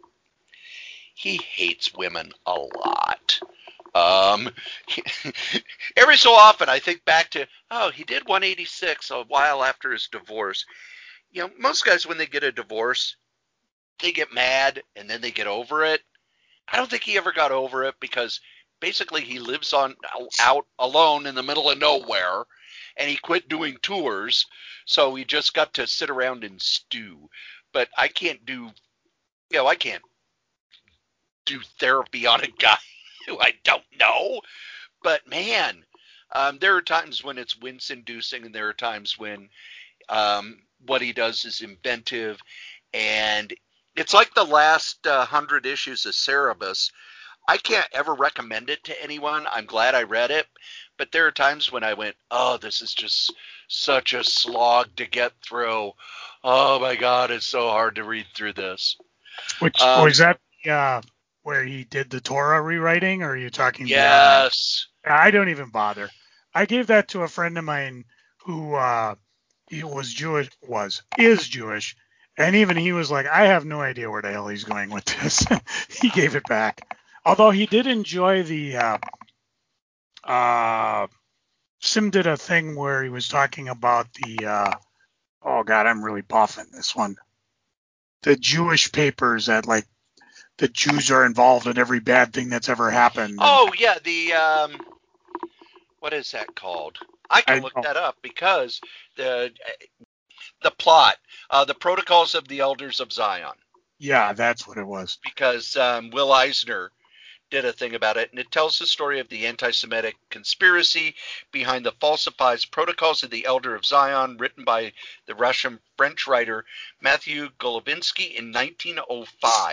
Every so often I think back to, he did 186 a while after his divorce. Most guys, when they get a divorce, they get mad and then they get over it. I don't think he ever got over it because basically he lives out alone in the middle of nowhere, and he quit doing tours, so he just got to sit around and stew. But I can't do therapy on a guy who I don't know. But man, there are times when it's wince-inducing, and there are times when what he does is inventive, and it's like the last 100 issues of Cerebus. I can't ever recommend it to anyone. I'm glad I read it, but there are times when I went, this is just such a slog to get through. Oh my God, it's so hard to read through this. Which was that where he did the Torah rewriting, or are you talking? Yes. I don't even bother. I gave that to a friend of mine who is Jewish, and even he was like, I have no idea where the hell he's going with this. He gave it back. Although he did enjoy the Sim did a thing where he was talking about the oh God, I'm really buffing this one. The Jewish papers that like the Jews are involved in every bad thing that's ever happened. Oh yeah, the what is that called? I can look that up because the plot, the Protocols of the Elders of Zion. Yeah, that's what it was. Because Will Eisner did a thing about it, and it tells the story of the anti-Semitic conspiracy behind the falsified Protocols of the Elder of Zion, written by the Russian-French writer Matthew Golubinsky in 1905.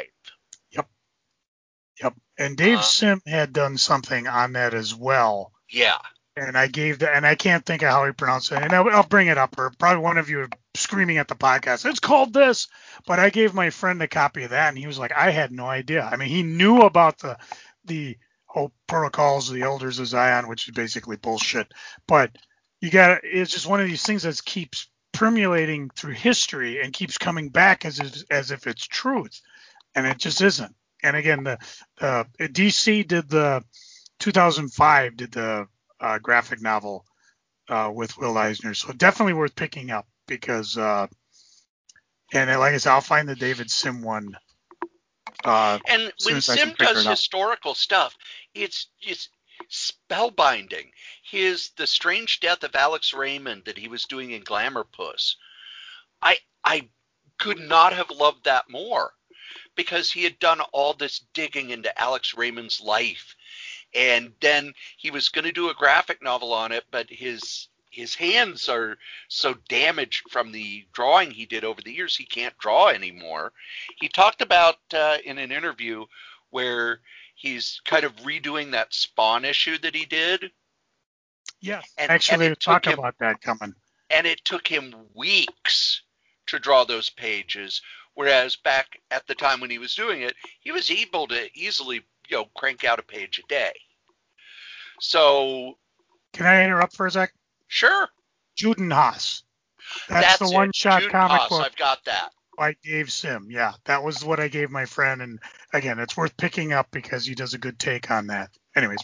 Yep. And Dave Sim had done something on that as well. Yeah. And I gave that, and I can't think of how he pronounced it. And I'll bring it up, or probably one of you have screaming at the podcast, it's called this. But I gave my friend a copy of that, and he was like, I had no idea. I mean, he knew about the whole protocols of the elders of Zion, which is basically bullshit. But it's just one of these things that keeps permeating through history and keeps coming back as if it's truth, and it just isn't. And again, the DC did the 2005 did the graphic novel with Will Eisner, so definitely worth picking up because and like I said, I'll find the David Sim one. And when Sim does historical stuff, it's spellbinding. The Strange Death of Alex Raymond that he was doing in Glamour Puss, I could not have loved that more, because he had done all this digging into Alex Raymond's life, and then he was going to do a graphic novel on it, but his hands are so damaged from the drawing he did over the years, he can't draw anymore. He talked about in an interview where he's kind of redoing that Spawn issue that he did. Yes, actually, talk about that coming. And it took him weeks to draw those pages, whereas back at the time when he was doing it, he was able to easily, crank out a page a day. So, can I interrupt for a sec? Sure. Judenhaus. That's the one-shot comic book. I've got that. By Dave Sim. Yeah, that was what I gave my friend, and again, it's worth picking up because he does a good take on that. Anyways.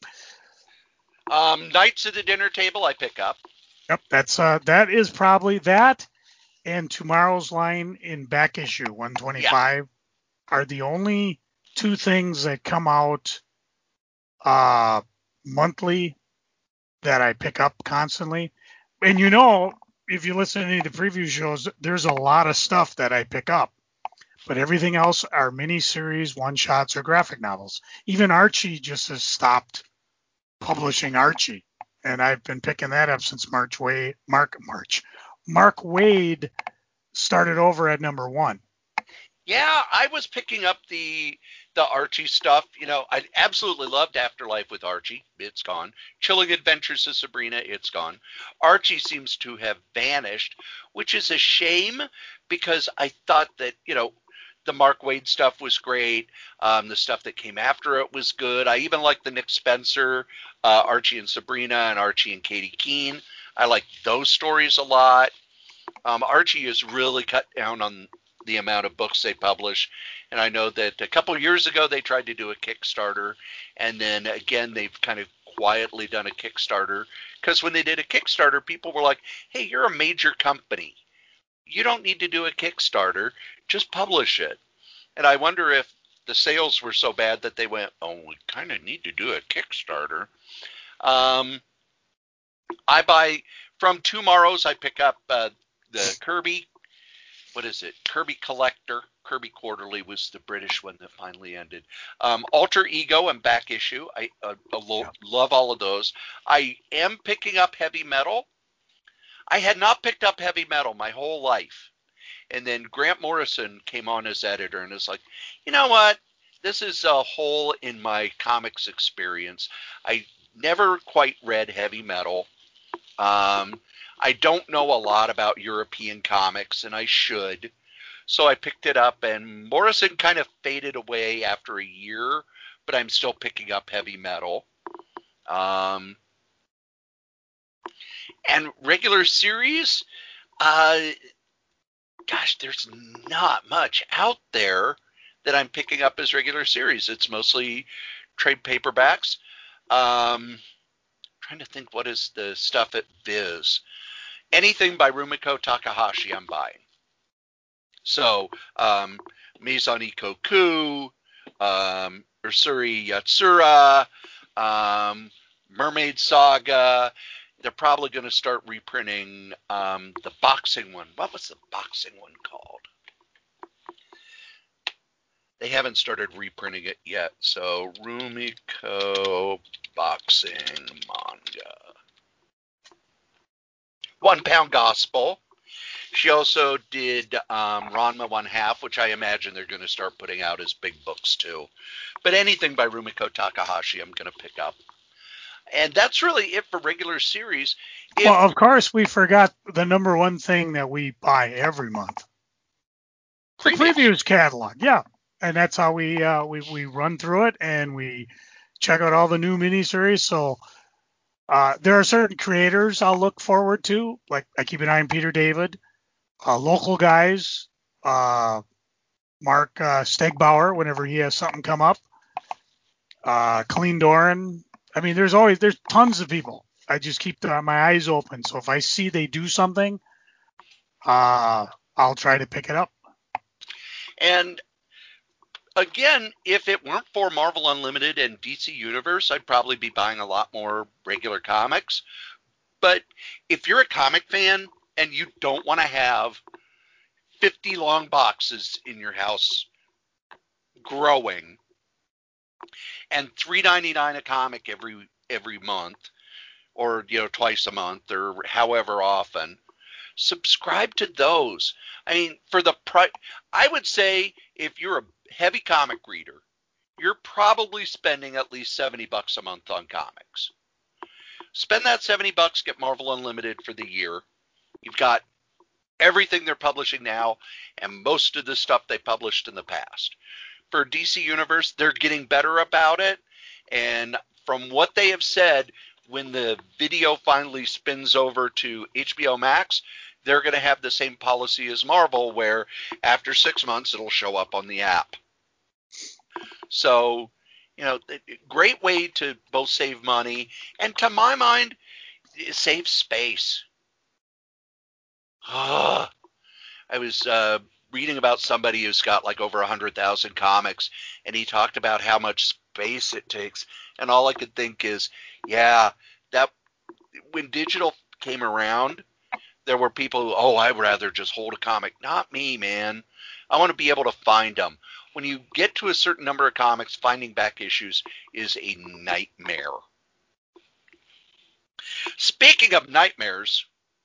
Knights at the Dinner Table, I pick up. Yep, that is probably that, and Tomorrow's Line in back issue 125 are the only two things that come out monthly that I pick up constantly. And if you listen to any of the preview shows, there's a lot of stuff that I pick up. But everything else are miniseries, one-shots, or graphic novels. Even Archie just has stopped publishing Archie. And I've been picking that up since Mark Waid started over at number 1. Yeah, I was picking up the Archie stuff. I absolutely loved Afterlife with Archie. It's gone. Chilling Adventures of Sabrina, it's gone. Archie seems to have vanished, which is a shame, because I thought that, the Mark Waid stuff was great. The stuff that came after it was good. I even liked the Nick Spencer, Archie and Sabrina, and Archie and Katie Keene. I like those stories a lot. Archie has really cut down on the amount of books they publish, and I know that a couple of years ago they tried to do a Kickstarter, and then again they've kind of quietly done a Kickstarter, because when they did a Kickstarter, people were like, hey, you're a major company, you don't need to do a Kickstarter, just publish it. And I wonder if the sales were so bad that they went, oh, we kind of need to do a Kickstarter. I buy from Tomorrow's, I pick up the Kirby. What is it? Kirby Collector. Kirby Quarterly was the British one that finally ended. Alter Ego and back issue. I love all of those. I am picking up Heavy Metal. I had not picked up Heavy Metal my whole life. And then Grant Morrison came on as editor and is like, you know what? This is a hole in my comics experience. I never quite read Heavy Metal. I don't know a lot about European comics, and I should. So I picked it up, and Morrison kind of faded away after a year, but I'm still picking up Heavy Metal. And regular series, there's not much out there that I'm picking up as regular series. It's mostly trade paperbacks. Trying to think, what is the stuff at Viz? Anything by Rumiko Takahashi I'm buying. So, Maison Ikkoku, Usuri Yatsura, Mermaid Saga. They're probably going to start reprinting the boxing one. What was the boxing one called? They haven't started reprinting it yet. So, Rumiko boxing manga. 1 Pound Gospel. She also did Ranma 1/2, which I imagine they're going to start putting out as big books too. But anything by Rumiko Takahashi I'm going to pick up. And that's really it for regular series. Well, of course, we forgot the number one thing that we buy every month. The previews catalog, yeah. And that's how we run through it and we check out all the new miniseries. So there are certain creators I'll look forward to. Like I keep an eye on Peter David, local guys, Mark Stegbauer whenever he has something come up, Colleen Doran. I mean, there's tons of people. I just keep my eyes open. So if I see they do something, I'll try to pick it up. And again, if it weren't for Marvel Unlimited and DC Universe, I'd probably be buying a lot more regular comics. But if you're a comic fan and you don't want to have 50 long boxes in your house growing and $3.99 a comic every month, or twice a month, or however often, subscribe to those. I mean, for the price, I would say if you're a heavy comic reader, you're probably spending at least $70 a month on comics. Spend that $70, get Marvel Unlimited for the year. You've got everything they're publishing now and most of the stuff they published in the past. For DC Universe, they're getting better about it. And from what they have said, when the video finally spins over to HBO Max, they're going to have the same policy as Marvel, where after 6 months, it'll show up on the app. So, great way to both save money and, to my mind, save space. I was reading about somebody who's got like over 100,000 comics, and he talked about how much space it takes. And all I could think is, yeah, that when digital came around, there were people who, I'd rather just hold a comic. Not me, man. I want to be able to find them. When you get to a certain number of comics, finding back issues is a nightmare. Speaking of nightmares,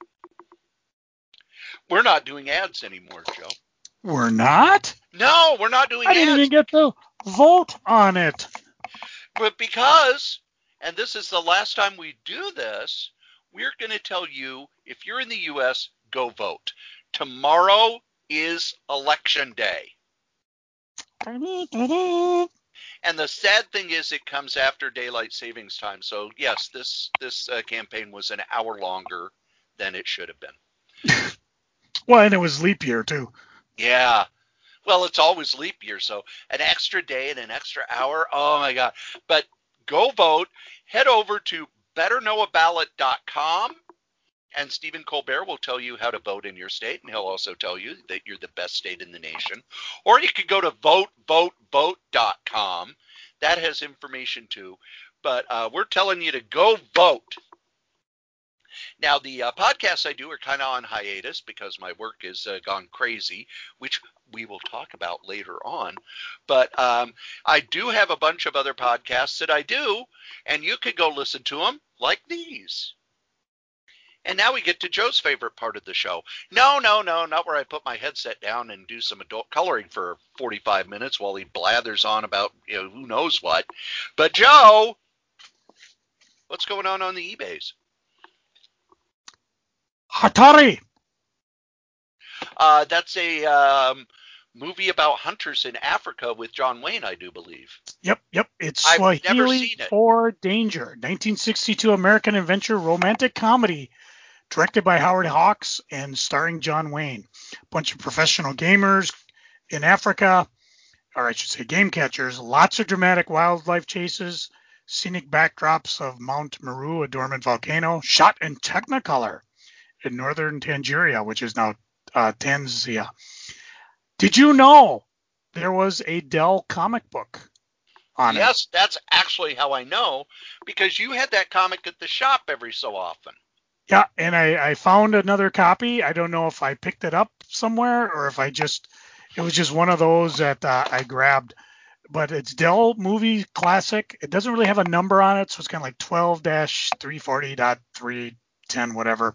we're not doing ads anymore, Joe. We're not? No, we're not doing ads. I didn't even get to vote on it. But because, and this is the last time we do this, we're going to tell you, if you're in the U.S., go vote. Tomorrow is Election Day. And the sad thing is it comes after daylight savings time. So, yes, this campaign was an hour longer than it should have been. Well, and it was leap year, too. Yeah. Well, it's always leap year, so an extra day and an extra hour. Oh, my God. But go vote. Head over to betterknowaballot.com, and Stephen Colbert will tell you how to vote in your state, and he'll also tell you that you're the best state in the nation. Or you could go to vote.com. That has information, too. But we're telling you to go vote. Now, the podcasts I do are kind of on hiatus because my work has gone crazy, which we will talk about later on. But I do have a bunch of other podcasts that I do, and you could go listen to them like these. And now we get to Joe's favorite part of the show. No, not where I put my headset down and do some adult coloring for 45 minutes while he blathers on about who knows what. But Joe, what's going on the eBays? Hatari. That's a movie about hunters in Africa with John Wayne, I do believe. Yep. It's I've never Swahili seen it. for Danger, 1962 American adventure romantic comedy, directed by Howard Hawks and starring John Wayne. A bunch of professional gamers in Africa, or I should say game catchers. Lots of dramatic wildlife chases, scenic backdrops of Mount Meru, a dormant volcano, shot in Technicolor in northern Tanzania, which is now Tanzania. Did you know there was a Dell comic book on it? Yes, that's actually how I know, because you had that comic at the shop every so often. Yeah, and I found another copy. I don't know if I picked it up somewhere or if it was just one of those that I grabbed. But it's Dell Movie Classic. It doesn't really have a number on it, so it's kind of like 12-340.310, whatever.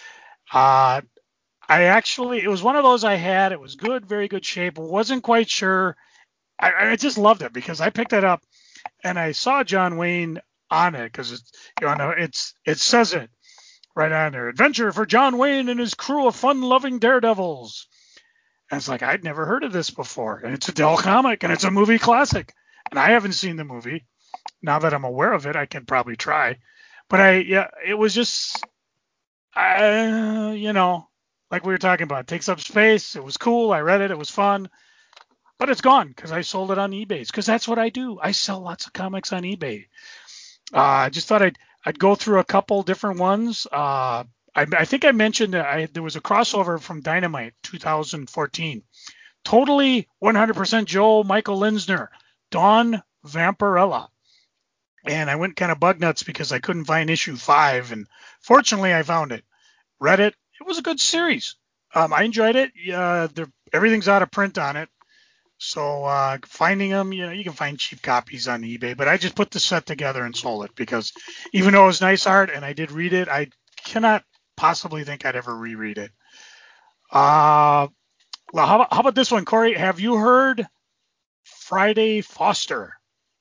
It was one of those I had. It was good, very good shape. Wasn't quite sure. I just loved it because I picked it up and I saw John Wayne on it because it says it right on there. Adventure for John Wayne and his crew of fun-loving daredevils. And it's like, I'd never heard of this before. And it's a Dell comic, and it's a movie classic. And I haven't seen the movie. Now that I'm aware of it, I can probably try. But it was just, like we were talking about, it takes up space. It was cool. I read it. It was fun. But it's gone because I sold it on eBay. Because that's what I do. I sell lots of comics on eBay. I just thought I'd go through a couple different ones. I think I mentioned that there was a crossover from Dynamite 2014. Totally 100% Joe Michael Linsner, Dawn Vampirella. And I went kind of bug nuts because I couldn't find issue 5. And fortunately, I found it. Read it. It was a good series. I enjoyed it. Everything's out of print on it. So finding them, you can find cheap copies on eBay. But I just put the set together and sold it because even though it was nice art and I did read it, I cannot possibly think I'd ever reread it. Well, how about this one, Corey? Have you heard Friday Foster?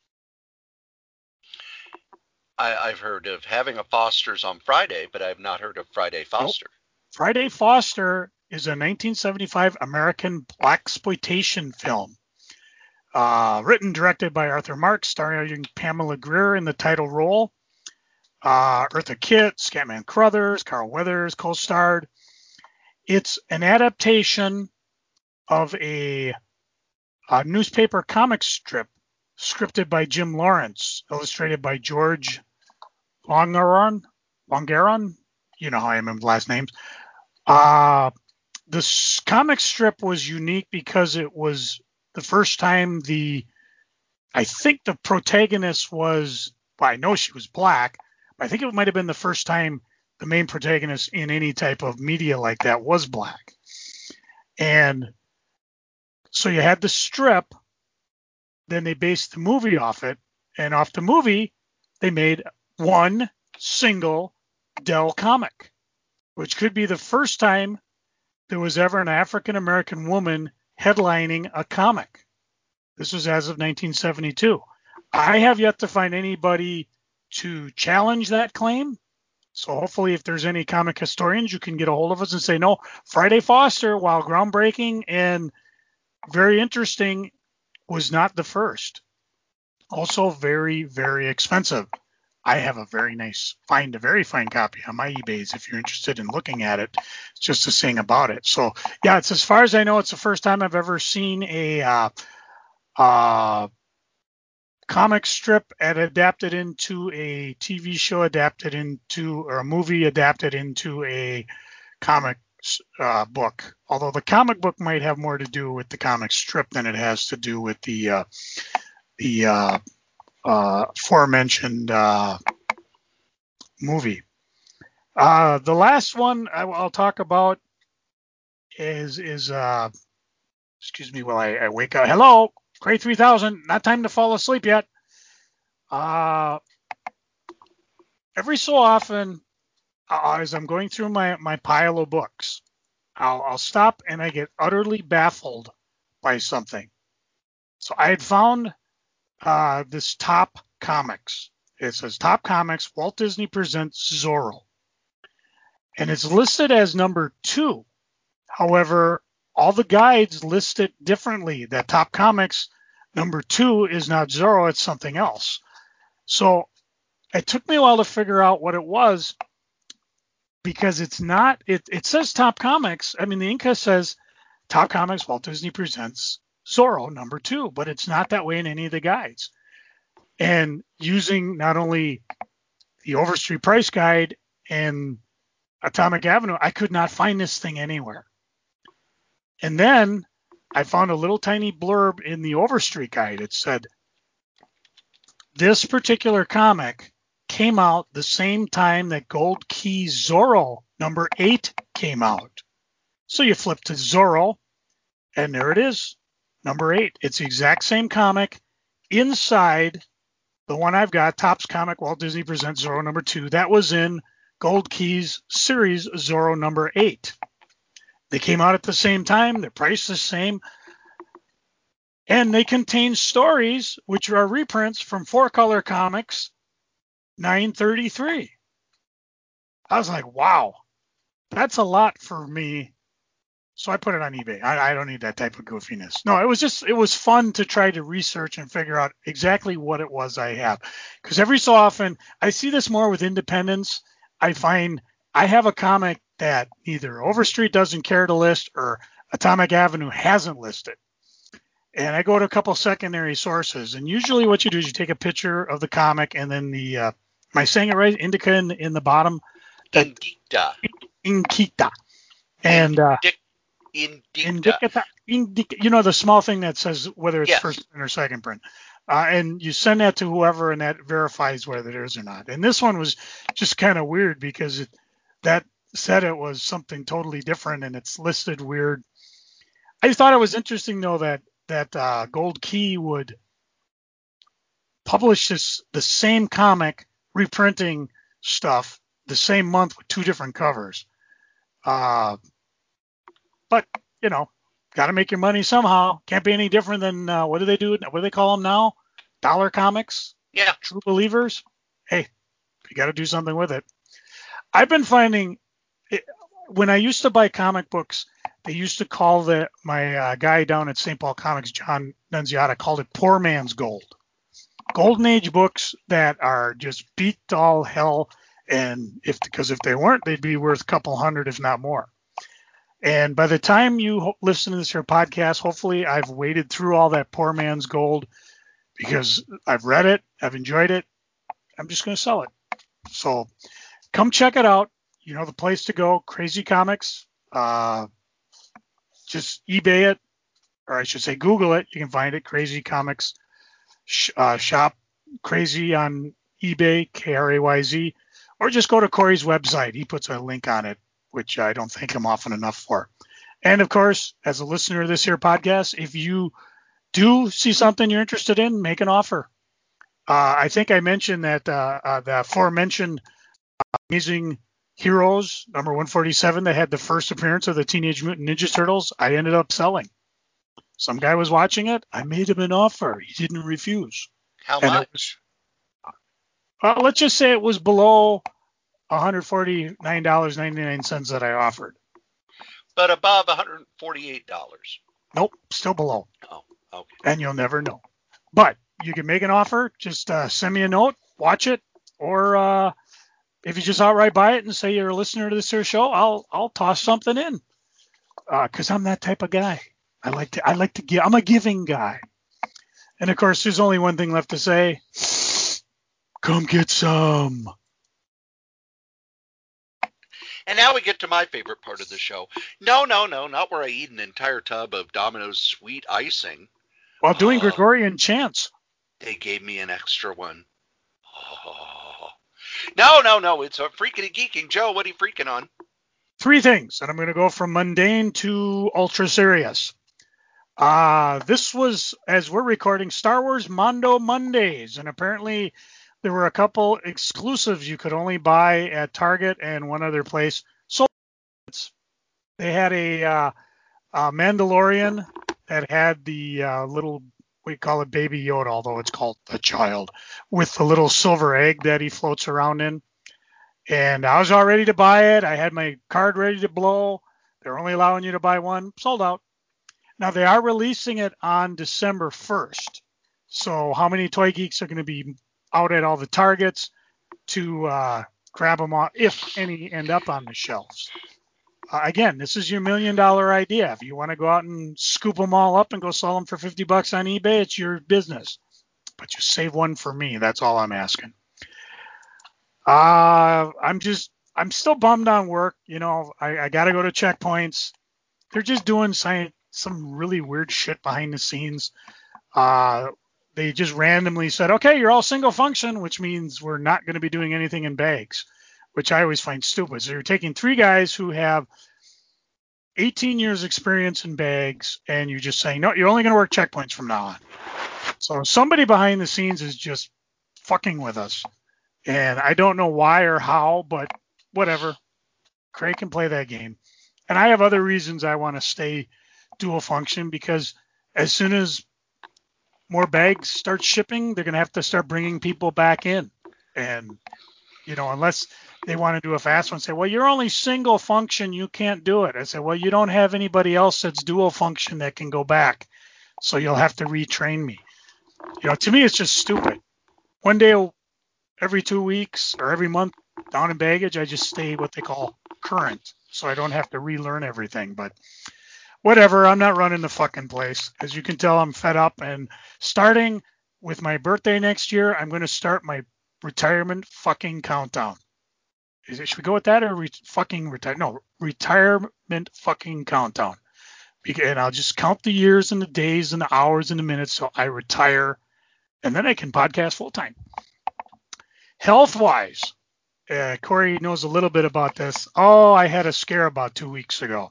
I've heard of having a Foster's on Friday, but I've not heard of Friday Foster. Nope. Friday Foster is a 1975 American blaxploitation film. Written, directed by Arthur Marks, starring Pamela Greer in the title role. Eartha Kitt, Scatman Crothers, Carl Weathers co-starred. It's an adaptation of a newspaper comic strip scripted by Jim Lawrence, illustrated by George Longeron. You know how I remember last names. The comic strip was unique because it was the first time I think the protagonist was, well, I know she was black, but I think it might have been the first time the main protagonist in any type of media like that was black. And so you had the strip, then they based the movie off it, and off the movie, they made one single Dell comic, which could be the first time there was ever an African-American woman headlining a comic. This was as of 1972. I have yet to find anybody to challenge that claim. So hopefully if there's any comic historians, you can get a hold of us and say, no, Friday Foster, while groundbreaking and very interesting, was not the first. Also very, very expensive. I have a very fine copy on my eBays if you're interested in looking at it, just to sing about it. So yeah, it's, as far as I know, it's the first time I've ever seen a comic strip adapted into a TV show, or a movie adapted into a comic book. Although the comic book might have more to do with the comic strip than it has to do with the aforementioned movie. The last one I'll talk about is excuse me while I wake up. Hello, Cray 3000. Not time to fall asleep yet. Every so often, as I'm going through my pile of books, I'll stop and I get utterly baffled by something. So I had found this Top Comics. It says Top Comics, Walt Disney Presents Zorro. And it's listed as number 2. However, all the guides list it differently. That Top Comics number 2 is not Zorro, it's something else. So it took me a while to figure out what it was, because it's not, it says Top Comics. I mean, the Inca says Top Comics, Walt Disney Presents Zorro number 2, but it's not that way in any of the guides. And using not only the Overstreet Price Guide and Atomic Avenue, I could not find this thing anywhere. And then I found a little tiny blurb in the Overstreet Guide. It said, this particular comic came out the same time that Gold Key Zorro number 8 came out. So you flip to Zorro, and there it is, number 8. It's the exact same comic. Inside the one I've got, Topps Comic, Walt Disney Presents Zorro number 2, that was in Gold Key's series Zorro number 8. They came out at the same time. They're priced the same. And they contain stories, which are reprints from 4-Color Comics $9.33. I was like, wow, that's a lot for me. So I put it on eBay. I don't need that type of goofiness. No, it was fun to try to research and figure out exactly what it was I have. Because every so often, I see this more with independents. I find I have a comic that either Overstreet doesn't care to list or Atomic Avenue hasn't listed. And I go to a couple secondary sources. And usually what you do is you take a picture of the comic and then am I saying it right? Indica in the bottom? Indicta. Inkita. And Indicta. you know, the small thing that says whether it's Yes. first print or second print. And you send that to whoever, and that verifies whether it is or not. And this one was just kind of weird because that said it was something totally different, and it's listed weird. I thought it was interesting, though, that Gold Key would publish the same comic, reprinting stuff the same month with two different covers. But, you know, got to make your money somehow. Can't be any different than what do they do? What do they call them now? Dollar comics? Yeah. True believers? Hey, you got to do something with it. I've been finding when I used to buy comic books, they used to call my guy down at St. Paul Comics, John Nunziata, called it poor man's gold. Golden Age books that are just beat to all hell. And because if they weren't, they'd be worth a couple hundred, if not more. And by the time you listen to this here podcast, hopefully I've waded through all that poor man's gold because I've read it, I've enjoyed it. I'm just going to sell it. So come check it out. You know the place to go, Crazy Comics. Just eBay it, or I should say Google it. You can find it, Crazy Comics shop, Crazy on eBay, KRAYZ, or just go to Corey's website. He puts a link on it, which I don't thank him often enough for. And of course, as a listener of this here podcast, if you do see something you're interested in, make an offer. I think I mentioned that the aforementioned Amazing Heroes number 147 that had the first appearance of the Teenage Mutant Ninja Turtles, I ended up selling. Some guy was watching it. I made him an offer. He didn't refuse. How much? Let's just say it was below $149.99 that I offered. But above $148. Nope, still below. Oh, okay. And you'll never know. But you can make an offer. Just send me a note, watch it, or if you just outright buy it and say you're a listener to this here show, I'll toss something in. Because I'm that type of guy. I like to give. I'm a giving guy. And of course, there's only one thing left to say. Come get some. And now we get to my favorite part of the show. No, not where I eat an entire tub of Domino's sweet icing. While doing Gregorian chants. They gave me an extra one. Oh. No, it's a freaking geeking. Joe, what are you freaking on? 3 things, and I'm going to go from mundane to ultra serious. This was, as we're recording, Star Wars Mondo Mondays, and apparently there were a couple exclusives you could only buy at Target and one other place. So they had a Mandalorian that had the little, we call it Baby Yoda, although it's called a child, with the little silver egg that he floats around in. And I was all ready to buy it. I had my card ready to blow. They're only allowing you to buy one. Sold out. Now, they are releasing it on December 1st. So how many Toy Geeks are going to be out at all the Targets to grab them off, if any end up on the shelves? Again, this is your $1 million idea. If you want to go out and scoop them all up and go sell them for $50 on eBay, it's your business. But just save one for me. That's all I'm asking. I'm still bummed on work. You know, I got to go to checkpoints. They're just doing some really weird shit behind the scenes. They just randomly said, okay, you're all single function, which means we're not going to be doing anything in bags, which I always find stupid. So you're taking 3 guys who have 18 years experience in bags, and you're just saying, no, you're only going to work checkpoints from now on. So somebody behind the scenes is just fucking with us. And I don't know why or how, but whatever. Craig can play that game. And I have other reasons I want to stay dual function, because as soon as more bags start shipping, they're going to have to start bringing people back in. And, unless they want to do a fast one, say, well, you're only single function, you can't do it. I say, well, you don't have anybody else that's dual function that can go back. So you'll have to retrain me. To me, it's just stupid. One day, every 2 weeks or every month down in baggage, I just stay what they call current. So I don't have to relearn everything. But whatever, I'm not running the fucking place. As you can tell, I'm fed up. And starting with my birthday next year, I'm going to start my retirement fucking countdown. Should we go with that or retirement fucking countdown? And I'll just count the years and the days and the hours and the minutes so I retire, and then I can podcast full time. Health-wise, Corey knows a little bit about this. Oh, I had a scare about 2 weeks ago.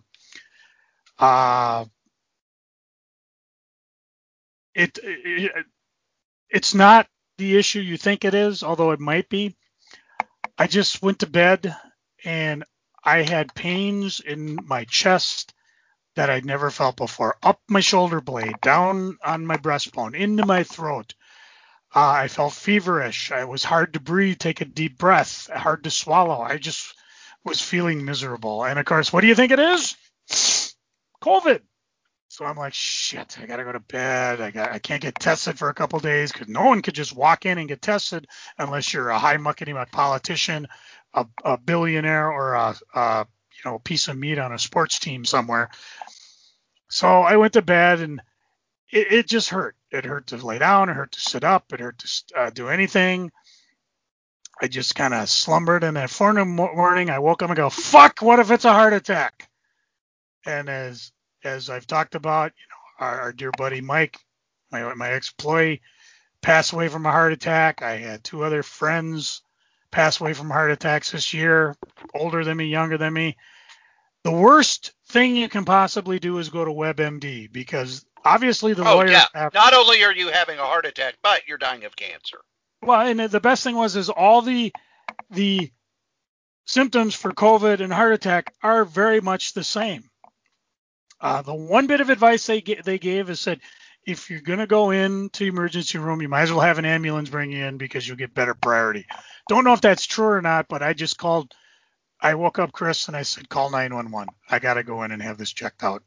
It's not the issue you think it is, although it might be. I just went to bed and I had pains in my chest that I'd never felt before. Up my shoulder blade, down on my breastbone, into my throat. I felt feverish. It was hard to breathe, take a deep breath, hard to swallow. I just was feeling miserable. And of course, what do you think it is? COVID. So I'm like, shit, I got to go to bed. I can't get tested for a couple of days because no one could just walk in and get tested unless you're a high muckety muck politician, a billionaire, or a piece of meat on a sports team somewhere. So I went to bed and it just hurt. It hurt to lay down. It hurt to sit up. It hurt to do anything. I just kind of slumbered. And at 4 in the morning, I woke up and go, fuck, what if it's a heart attack? And as I've talked about, our dear buddy Mike, my ex-employee, passed away from a heart attack. I had 2 other friends pass away from heart attacks this year, older than me, younger than me. The worst thing you can possibly do is go to WebMD because obviously the lawyers have... Not only are you having a heart attack, but you're dying of cancer. Well, and the best thing is all the symptoms for COVID and heart attack are very much the same. The one bit of advice they gave is said, if you're going to go into emergency room, you might as well have an ambulance bring you in because you'll get better priority. Don't know if that's true or not, but I woke up Chris and I said, call 911. I got to go in and have this checked out.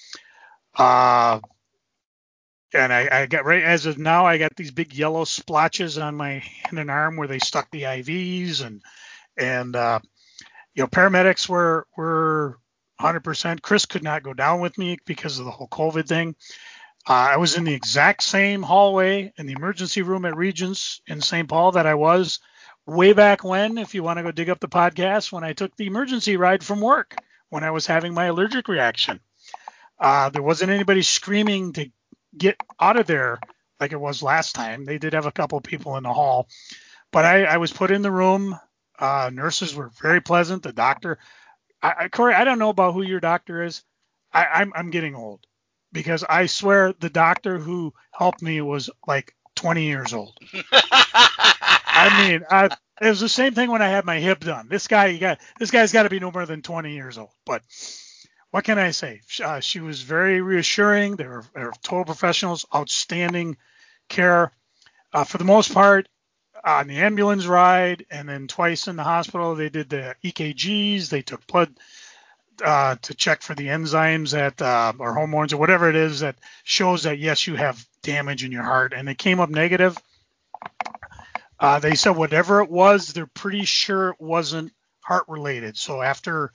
And I got right as of now, I got these big yellow splotches on my hand and arm where they stuck the IVs and paramedics were 100%. Chris could not go down with me because of the whole COVID thing. I was in the exact same hallway in the emergency room at Regents in St. Paul that I was way back when, if you want to go dig up the podcast, when I took the emergency ride from work when I was having my allergic reaction. There wasn't anybody screaming to get out of there like it was last time. They did have a couple of people in the hall, but I was put in the room. Nurses were very pleasant. The doctor, Corey, I don't know about who your doctor is. I'm getting old because I swear the doctor who helped me was like 20 years old. I mean, it was the same thing when I had my hip done. This guy's got to be no more than 20 years old. But what can I say? She was very reassuring. They were total professionals, outstanding care. For the most part, on the ambulance ride and then twice in the hospital, they did the EKGs. They took blood to check for the enzymes or hormones or whatever it is that shows that, yes, you have damage in your heart. And they came up negative. They said whatever it was, they're pretty sure it wasn't heart related. So after,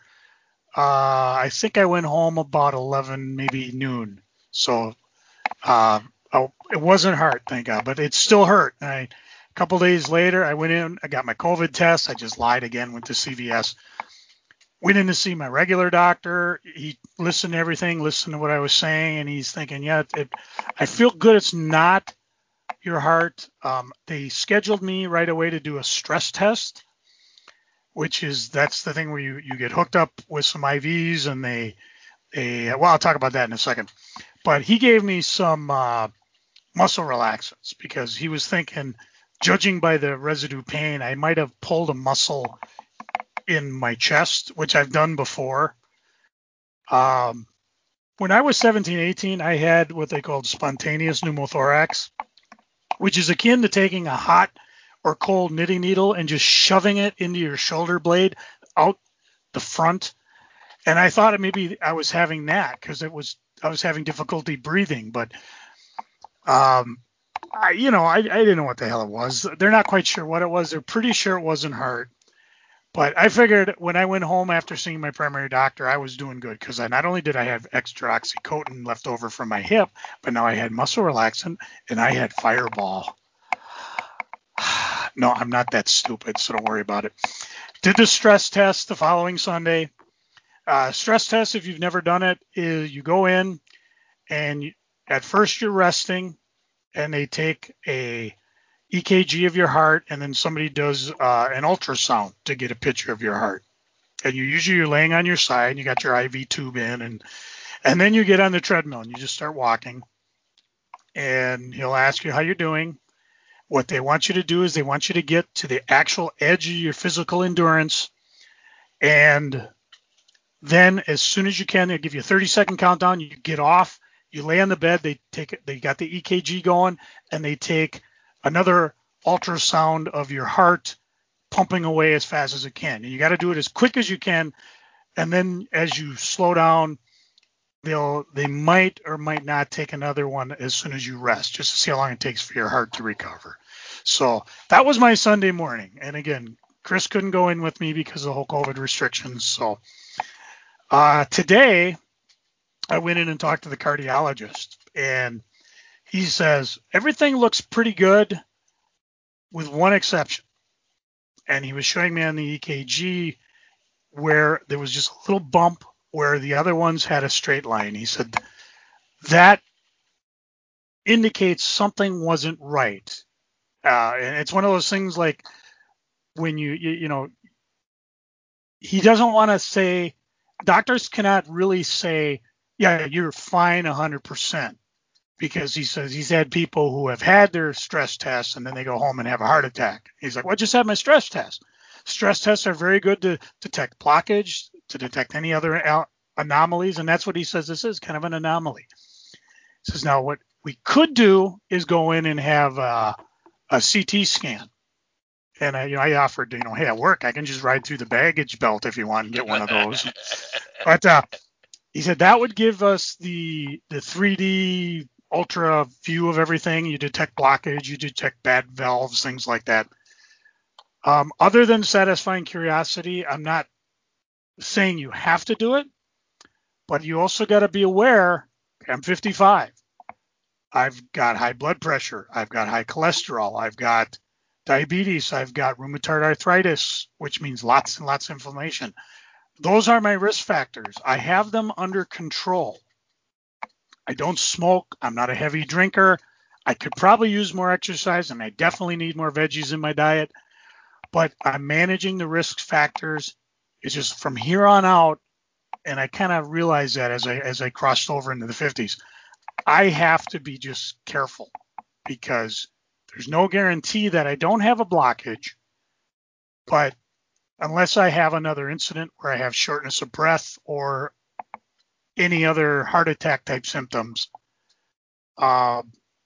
I think I went home about 11, maybe noon. So it wasn't heart, thank God, but it still hurt. And a couple days later, I went in, I got my COVID test. I just lied again, went to CVS. Went in to see my regular doctor. He listened to everything, listened to what I was saying, and he's thinking, yeah, I feel good. It's not your heart. They scheduled me right away to do a stress test, that's the thing where you get hooked up with some IVs and well, I'll talk about that in a second. But he gave me some muscle relaxants because he was thinking, judging by the residue pain, I might have pulled a muscle in my chest, which I've done before. When I was 17, 18, I had what they called spontaneous pneumothorax, which is akin to taking a hot or cold knitting needle and just shoving it into your shoulder blade out the front. And I thought maybe I was having that because I was having difficulty breathing, but I didn't know what the hell it was. They're not quite sure what it was. They're pretty sure it wasn't heart. But I figured when I went home after seeing my primary doctor, I was doing good because not only did I have extra oxycodone left over from my hip, but now I had muscle relaxant and I had Fireball. No, I'm not that stupid, so don't worry about it. Did the stress test the following Sunday. Stress test, if you've never done it, is you go in and at first you're resting and they take a EKG of your heart, and then somebody does an ultrasound to get a picture of your heart. And you're laying on your side, and you got your IV tube in, and then you get on the treadmill, and you just start walking. And he'll ask you how you're doing. What they want you to do is they want you to get to the actual edge of your physical endurance, and then as soon as you can, they'll give you a 30-second countdown. You get off, you lay on the bed, they got the EKG going, and they take another ultrasound of your heart pumping away as fast as it can. And you got to do it as quick as you can. And then as you slow down, they might or might not take another one as soon as you rest, just to see how long it takes for your heart to recover. So that was my Sunday morning. And again, Chris couldn't go in with me because of the whole COVID restrictions. So today I went in and talked to the cardiologist, and he says, everything looks pretty good with one exception. And he was showing me on the EKG where there was just a little bump where the other ones had a straight line. He said, that indicates something wasn't right. And it's one of those things like when he doesn't want to say, doctors cannot really say, yeah, you're fine 100%. Because he says he's had people who have had their stress tests and then they go home and have a heart attack. He's like, well, I just had my stress test. Stress tests are very good to detect blockage, to detect any other anomalies. And that's what he says this is, kind of an anomaly. He says, now what we could do is go in and have a CT scan. And I offered, hey, at work, I can just ride through the baggage belt if you want and get one of those. But he said that would give us the 3D ultra view of everything. You detect blockage, you detect bad valves, things like that. Other than satisfying curiosity, I'm not saying you have to do it, but you also got to be aware, I'm 55. I've got high blood pressure. I've got high cholesterol. I've got diabetes. I've got rheumatoid arthritis, which means lots and lots of inflammation. Those are my risk factors. I have them under control. I don't smoke. I'm not a heavy drinker. I could probably use more exercise, and I definitely need more veggies in my diet. But I'm managing the risk factors. It's just from here on out, and I kind of realized that as I crossed over into the 50s, I have to be just careful because there's no guarantee that I don't have a blockage. But unless I have another incident where I have shortness of breath or any other heart attack type symptoms. And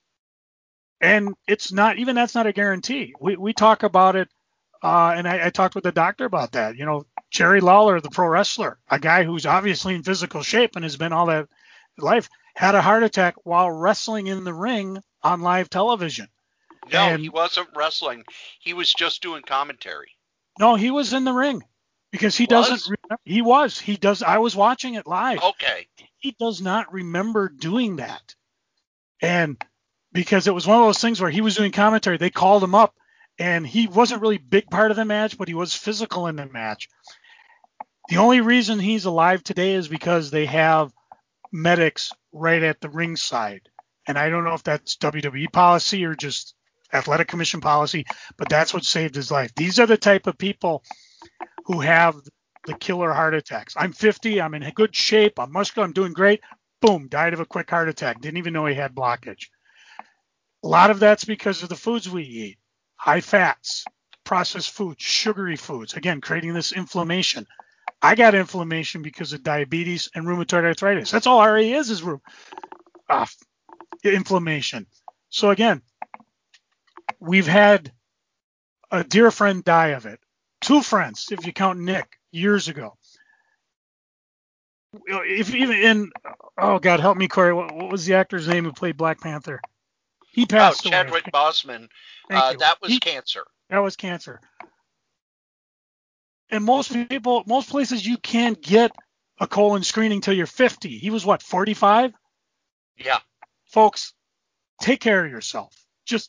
it's not, even that's not a guarantee. We talk about it. And I talked with the doctor about that. Jerry Lawler, the pro wrestler, a guy who's obviously in physical shape and has been all that life, had a heart attack while wrestling in the ring on live television. No, he wasn't wrestling. He was just doing commentary. No, he was in the ring. Because he doesn't. He was. He does. I was watching it live. Okay. He does not remember doing that. And because it was one of those things where he was doing commentary, they called him up, and he wasn't really a big part of the match, but he was physical in the match. The only reason he's alive today is because they have medics right at the ringside. And I don't know if that's WWE policy or just athletic commission policy, but that's what saved his life. These are the type of people who have the killer heart attacks. I'm 50. I'm in good shape. I'm muscular. I'm doing great. Boom, died of a quick heart attack. Didn't even know he had blockage. A lot of that's because of the foods we eat. High fats, processed foods, sugary foods. Again, creating this inflammation. I got inflammation because of diabetes and rheumatoid arthritis. That's all RA is inflammation. So again, we've had a dear friend die of it. 2 friends, if you count Nick, years ago. If even in, oh God, help me, Corey. What was the actor's name who played Black Panther? He passed away. Chadwick Boseman. Thank you. That was cancer. That was cancer. And most places you can't get a colon screening till you're 50. He was what, 45? Yeah. Folks, take care of yourself. Just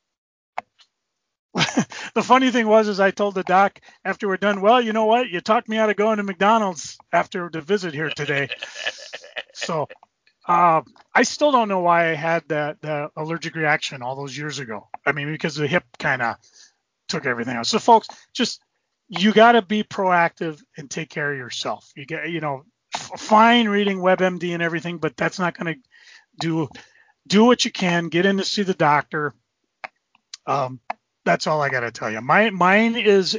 the funny thing was I told the doc after we're done, well, you know what? You talked me out of going to McDonald's after the visit here today. So I still don't know why I had the allergic reaction all those years ago. I mean, because the hip kind of took everything out. So folks, just you got to be proactive and take care of yourself. You get, fine reading WebMD and everything, but that's not going to do what you can. Get in to see the doctor. That's all I got to tell you. Mine is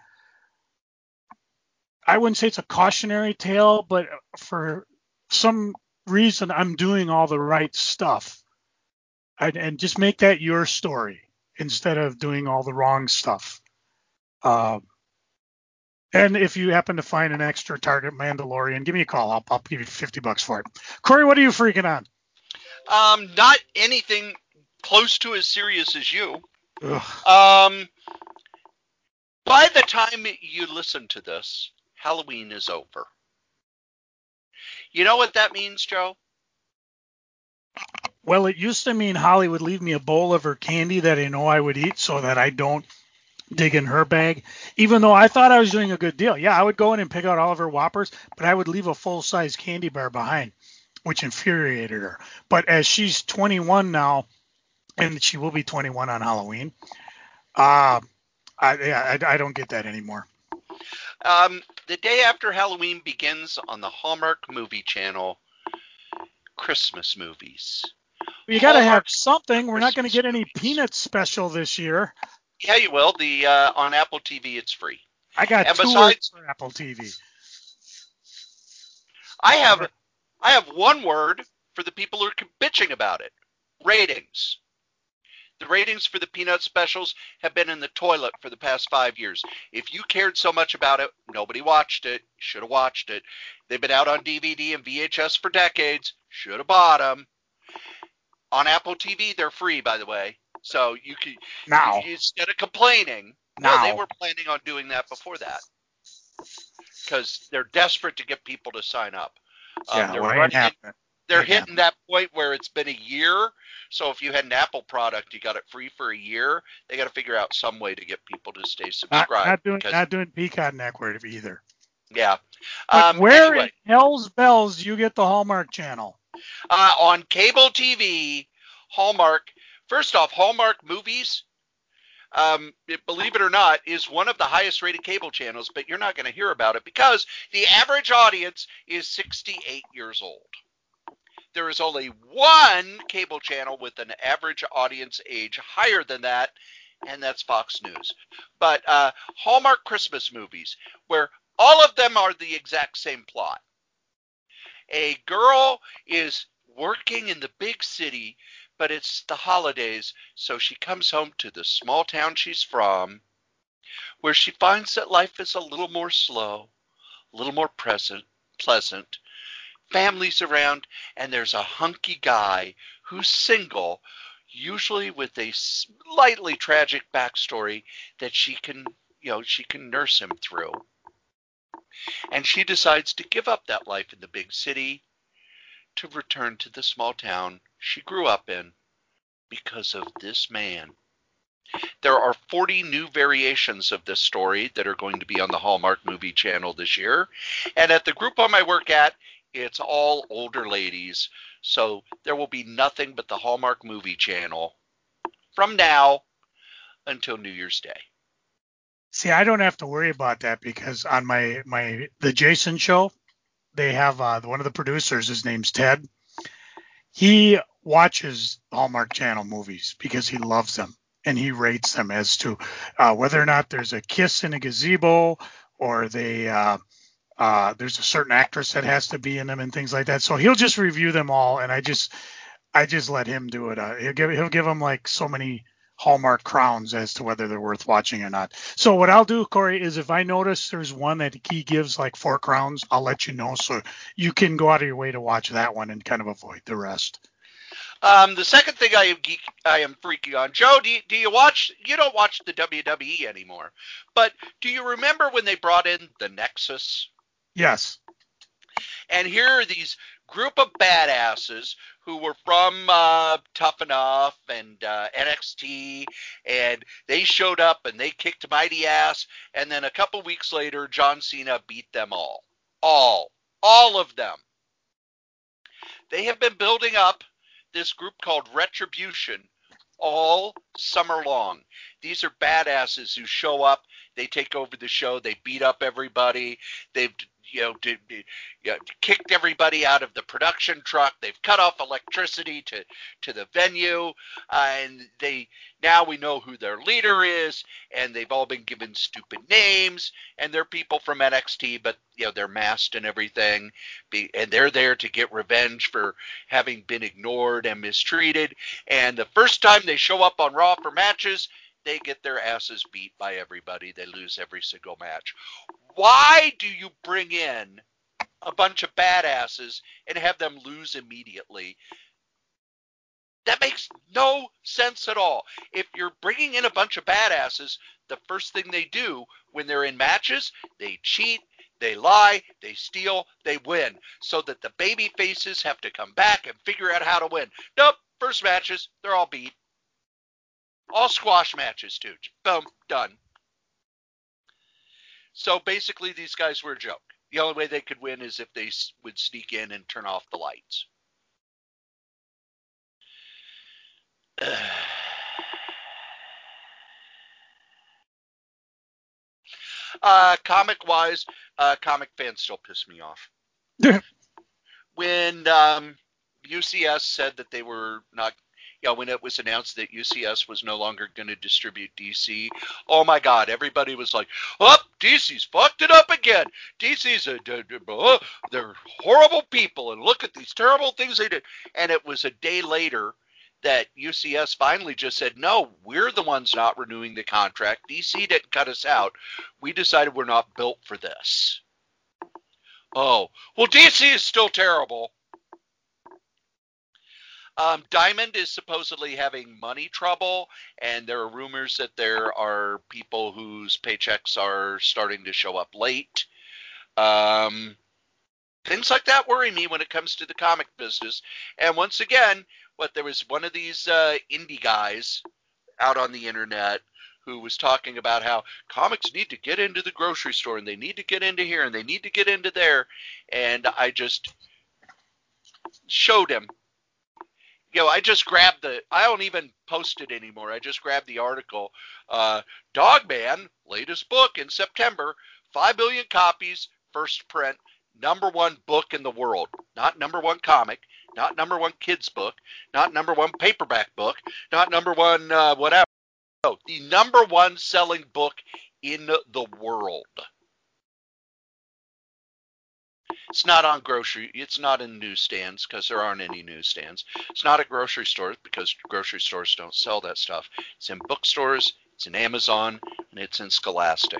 I wouldn't say it's a cautionary tale, but for some reason I'm doing all the right stuff. And just make that your story instead of doing all the wrong stuff. And if you happen to find an extra Target Mandalorian, give me a call. I'll give you $50 for it. Corey, what are you freaking on? Not anything close to as serious as you. Ugh. By the time you listen to this, Halloween is over. You know what that means, Joe? Well, it used to mean Holly would leave me a bowl of her candy that I know I would eat so that I don't dig in her bag, even though I thought I was doing a good deal. Yeah, I would go in and pick out all of her Whoppers, but I would leave a full-size candy bar behind, which infuriated her. But as she's 21 now, and she will be 21 on Halloween, I don't get that anymore. The day after Halloween begins on the Hallmark Movie Channel, Christmas movies. You got to have something. We're not going to get any Peanuts special this year. Yeah, you will. On Apple TV, it's free. I got and 2 words for Apple TV. I have one word for the people who are bitching about it. Ratings. The ratings for the Peanut specials have been in the toilet for the past 5 years. If you cared so much about it, nobody watched it. Should have watched it. They've been out on DVD and VHS for decades. Should have bought them. On Apple TV, they're free, by the way. So you can now, instead of complaining, well, they were planning on doing that before that because they're desperate to get people to sign up. They're hitting that point where it's been a year. So if you had an Apple product, you got it free for a year. They got to figure out some way to get people to stay subscribed. Not doing Peacock Network either. Yeah. But where in hell's bells do you get the Hallmark Channel? On cable TV, Hallmark. First off, Hallmark Movies, believe it or not, is one of the highest rated cable channels, but you're not going to hear about it because the average audience is 68 years old. There is only one cable channel with an average audience age higher than that, and that's Fox News. But Hallmark Christmas movies, where all of them are the exact same plot. A girl is working in the big city, but it's the holidays, so she comes home to the small town she's from, where she finds that life is a little more slow, a little more pleasant. Family's around, and there's a hunky guy who's single, usually with a slightly tragic backstory that she can nurse him through. And she decides to give up that life in the big city to return to the small town she grew up in because of this man. There are 40 new variations of this story that are going to be on the Hallmark Movie Channel this year. And at the group I work at, it's all older ladies. So there will be nothing but the Hallmark Movie Channel from now until New Year's Day. See, I don't have to worry about that because on the Jason show, they have one of the producers, his name's Ted. He watches Hallmark Channel movies because he loves them, and he rates them as to whether or not there's a kiss in a gazebo or there's a certain actress that has to be in them and things like that. So he'll just review them all, and I just let him do it. He'll give them like so many Hallmark crowns as to whether they're worth watching or not. So what I'll do, Corey, is if I notice there's one that he gives like 4 crowns, I'll let you know so you can go out of your way to watch that one and kind of avoid the rest. The second thing I am freaky on, Joe. Do you watch? You don't watch the WWE anymore, but do you remember when they brought in the Nexus? Yes. And here are these group of badasses who were from Tough Enough and NXT, and they showed up and they kicked mighty ass. And then a couple weeks later, John Cena beat them all of them. They have been building up this group called Retribution all summer long. These are badasses who show up, they take over the show, they beat up everybody, they've kicked everybody out of the production truck, they've cut off electricity to the venue, and now we know who their leader is, and they've all been given stupid names, and they're people from NXT, but they're masked and everything, and they're there to get revenge for having been ignored and mistreated. And the first time they show up on Raw for matches, they get their asses beat by everybody. They lose every single match. Why do you bring in a bunch of badasses and have them lose immediately? That makes no sense at all. If you're bringing in a bunch of badasses, the first thing they do when they're in matches, they cheat, they lie, they steal, they win, so that the baby faces have to come back and figure out how to win. Nope, first matches, they're all beat. All squash matches, too. Boom, done. So basically, these guys were a joke. The only way they could win is if they would sneak in and turn off the lights. Comic-wise, comic fans still piss me off. When UCS said that they were not, when it was announced that UCS was no longer going to distribute DC, oh my God, everybody was like, oh, DC's fucked it up again. DC's, they're horrible people, and look at these terrible things they did. And it was a day later that UCS finally just said, no, we're the ones not renewing the contract. DC didn't cut us out. We decided we're not built for this. Oh, well, DC is still terrible. Diamond is supposedly having money trouble, and there are rumors that there are people whose paychecks are starting to show up late. Things like that worry me when it comes to the comic business. And once again, there was one of these indie guys out on the internet who was talking about how comics need to get into the grocery store, and they need to get into here, and they need to get into there. And I just showed him. I just grabbed I don't even post it anymore. I just grabbed the article. Dogman, latest book in September, 5 billion copies, first print, #1 book in the world. Not #1 comic, not #1 kids book, not #1 paperback book, not #1 whatever. No, the #1 selling book in the world. It's not on it's not in newsstands because there aren't any newsstands. It's not at grocery stores because grocery stores don't sell that stuff. It's in bookstores, it's in Amazon, and it's in Scholastic.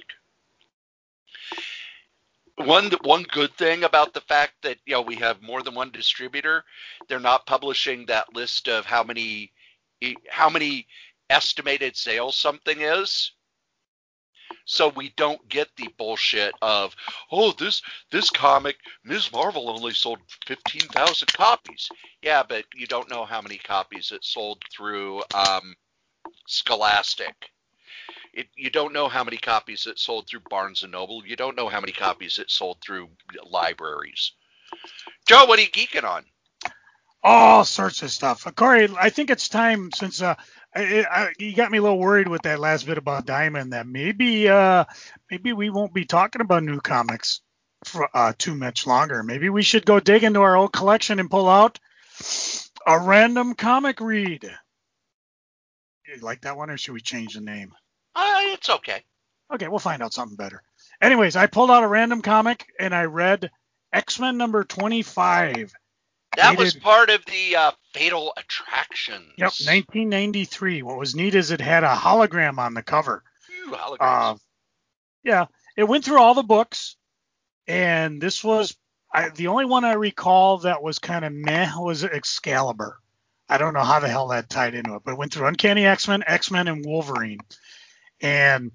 One good thing about the fact that we have more than one distributor, they're not publishing that list of how many estimated sales something is. So we don't get the bullshit of, oh, this comic, Ms. Marvel only sold 15,000 copies. Yeah, but you don't know how many copies it sold through Scholastic. You don't know how many copies it sold through Barnes & Noble. You don't know how many copies it sold through libraries. Joe, what are you geeking on? All sorts of stuff. Corey, I think it's time since you got me a little worried with that last bit about Diamond that maybe we won't be talking about new comics for too much longer. Maybe we should go dig into our old collection and pull out a random comic read. You like that one, or should we change the name? It's okay. Okay, we'll find out something better. Anyways, I pulled out a random comic and I read X-Men number 25. That was Dated- part of the Fatal Attractions. Yep, 1993. What was neat is it had a hologram on the cover. Ooh, holograms. Yeah, it went through all the books, and this was the only one I recall that was kind of meh was Excalibur. I don't know how the hell that tied into it, but it went through Uncanny X-Men, X-Men, and Wolverine. And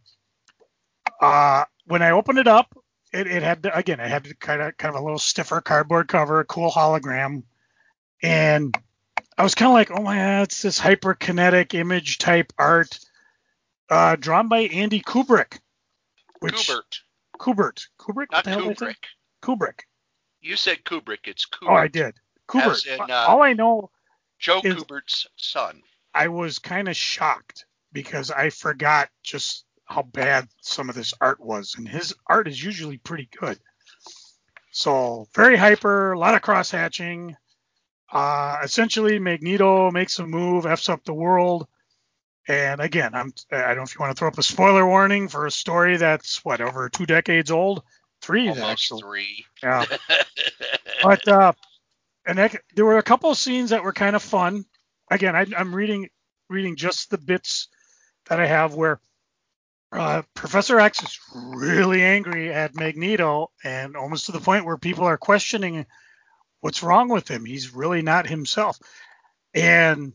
when I opened it up, it had kind of a little stiffer cardboard cover, a cool hologram, and I was kind of like, oh my God, it's this hyperkinetic image type art, drawn by Andy Kubrick. Kubert. Kubrick? Not What the hell did I say? Kubrick. Kubrick. You said Kubrick. It's Kubert. Oh, I did. Kubert. As in, All I know Joe is Kubert's son. I was kind of shocked because I forgot just how bad some of this art was, and his art is usually pretty good. So very hyper, a lot of cross hatching. Essentially, Magneto makes a move, f's up the world, and again, I don't know if you want to throw up a spoiler warning for a story that's over 2 decades old, 3 Almost actually. 3. Yeah, but there were a couple of scenes that were kind of fun. Again, I'm reading just the bits that I have where Professor X is really angry at Magneto, and almost to the point where people are questioning what's wrong with him. He's really not himself. And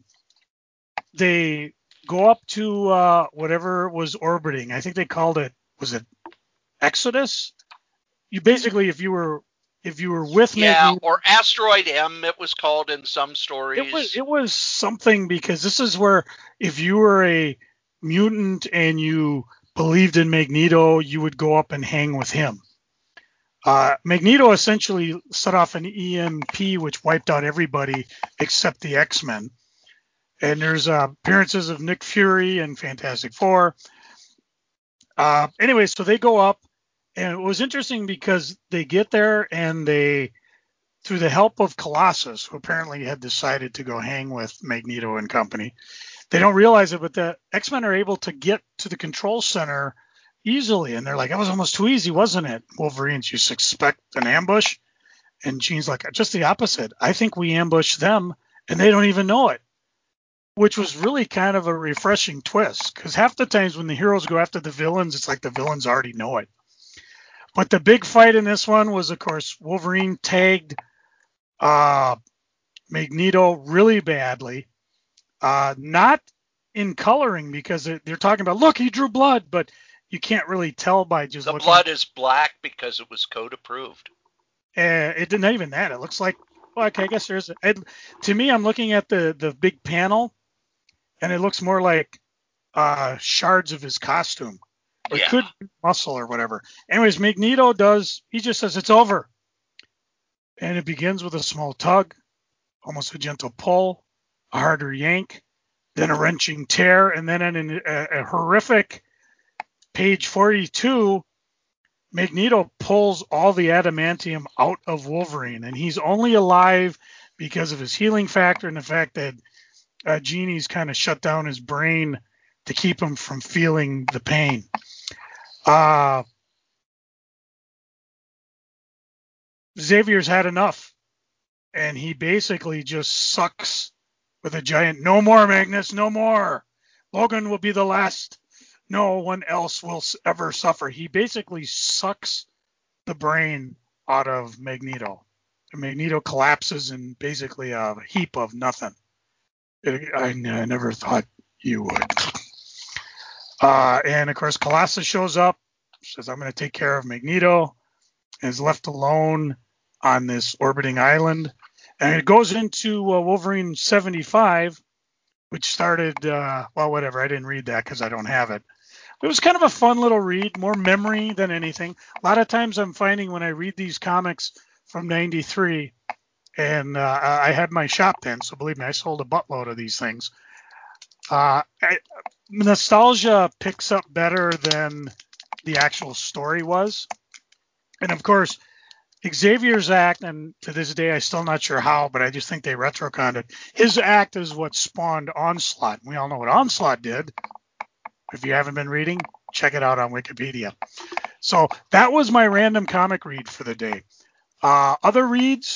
they go up to whatever was orbiting. I think they called it, was it Exodus? You basically, if you were with Magneto, or Asteroid M, it was called in some stories. it was something, because this is where if you were a mutant and you believed in Magneto, you would go up and hang with him. Magneto essentially set off an EMP which wiped out everybody except the X-Men. And there's appearances of Nick Fury and Fantastic Four. Anyway, so they go up, and it was interesting because they get there and they, through the help of Colossus, who apparently had decided to go hang with Magneto and company, they don't realize it, but the X-Men are able to get to the control center easily. And they're like, that was almost too easy, wasn't it? Wolverine's, you suspect an ambush? And Jean's like, just the opposite. I think we ambushed them and they don't even know it. Which was really kind of a refreshing twist, because half the times when the heroes go after the villains, it's like the villains already know it. But the big fight in this one was, of course, Wolverine tagged Magneto really badly. Not in coloring, because they're talking about, look, he drew blood, but you can't really tell by just the looking. blood is black because it was code approved. It didn't even that. It looks like, well, okay, I guess there's to me, I'm looking at the big panel, and it looks more like shards of his costume. Or it could be muscle or whatever. Anyways, Magneto he just says it's over. And it begins with a small tug, almost a gentle pull, a harder yank, then a wrenching tear, and then in a horrific page 42, Magneto pulls all the adamantium out of Wolverine, and he's only alive because of his healing factor and the fact that Genie's kind of shut down his brain to keep him from feeling the pain. Xavier's had enough, and he basically just sucks with a giant, no more, Magnus, no more. Logan will be the last. No one else will ever suffer. He basically sucks the brain out of Magneto. And Magneto collapses in basically a heap of nothing. I never thought you would. And of course, Colossus shows up, says, I'm going to take care of Magneto, and is left alone on this orbiting island. And it goes into Wolverine 75, which started, whatever. I didn't read that because I don't have it. It was kind of a fun little read, more memory than anything. A lot of times I'm finding when I read these comics from 93, and I had my shop then, so believe me, I sold a buttload of these things. Nostalgia picks up better than the actual story was. And of course, Xavier's act, and to this day, I'm still not sure how, but I just think they retroconned it. His act is what spawned Onslaught. We all know what Onslaught did. If you haven't been reading, check it out on Wikipedia. So that was my random comic read for the day. Other reads,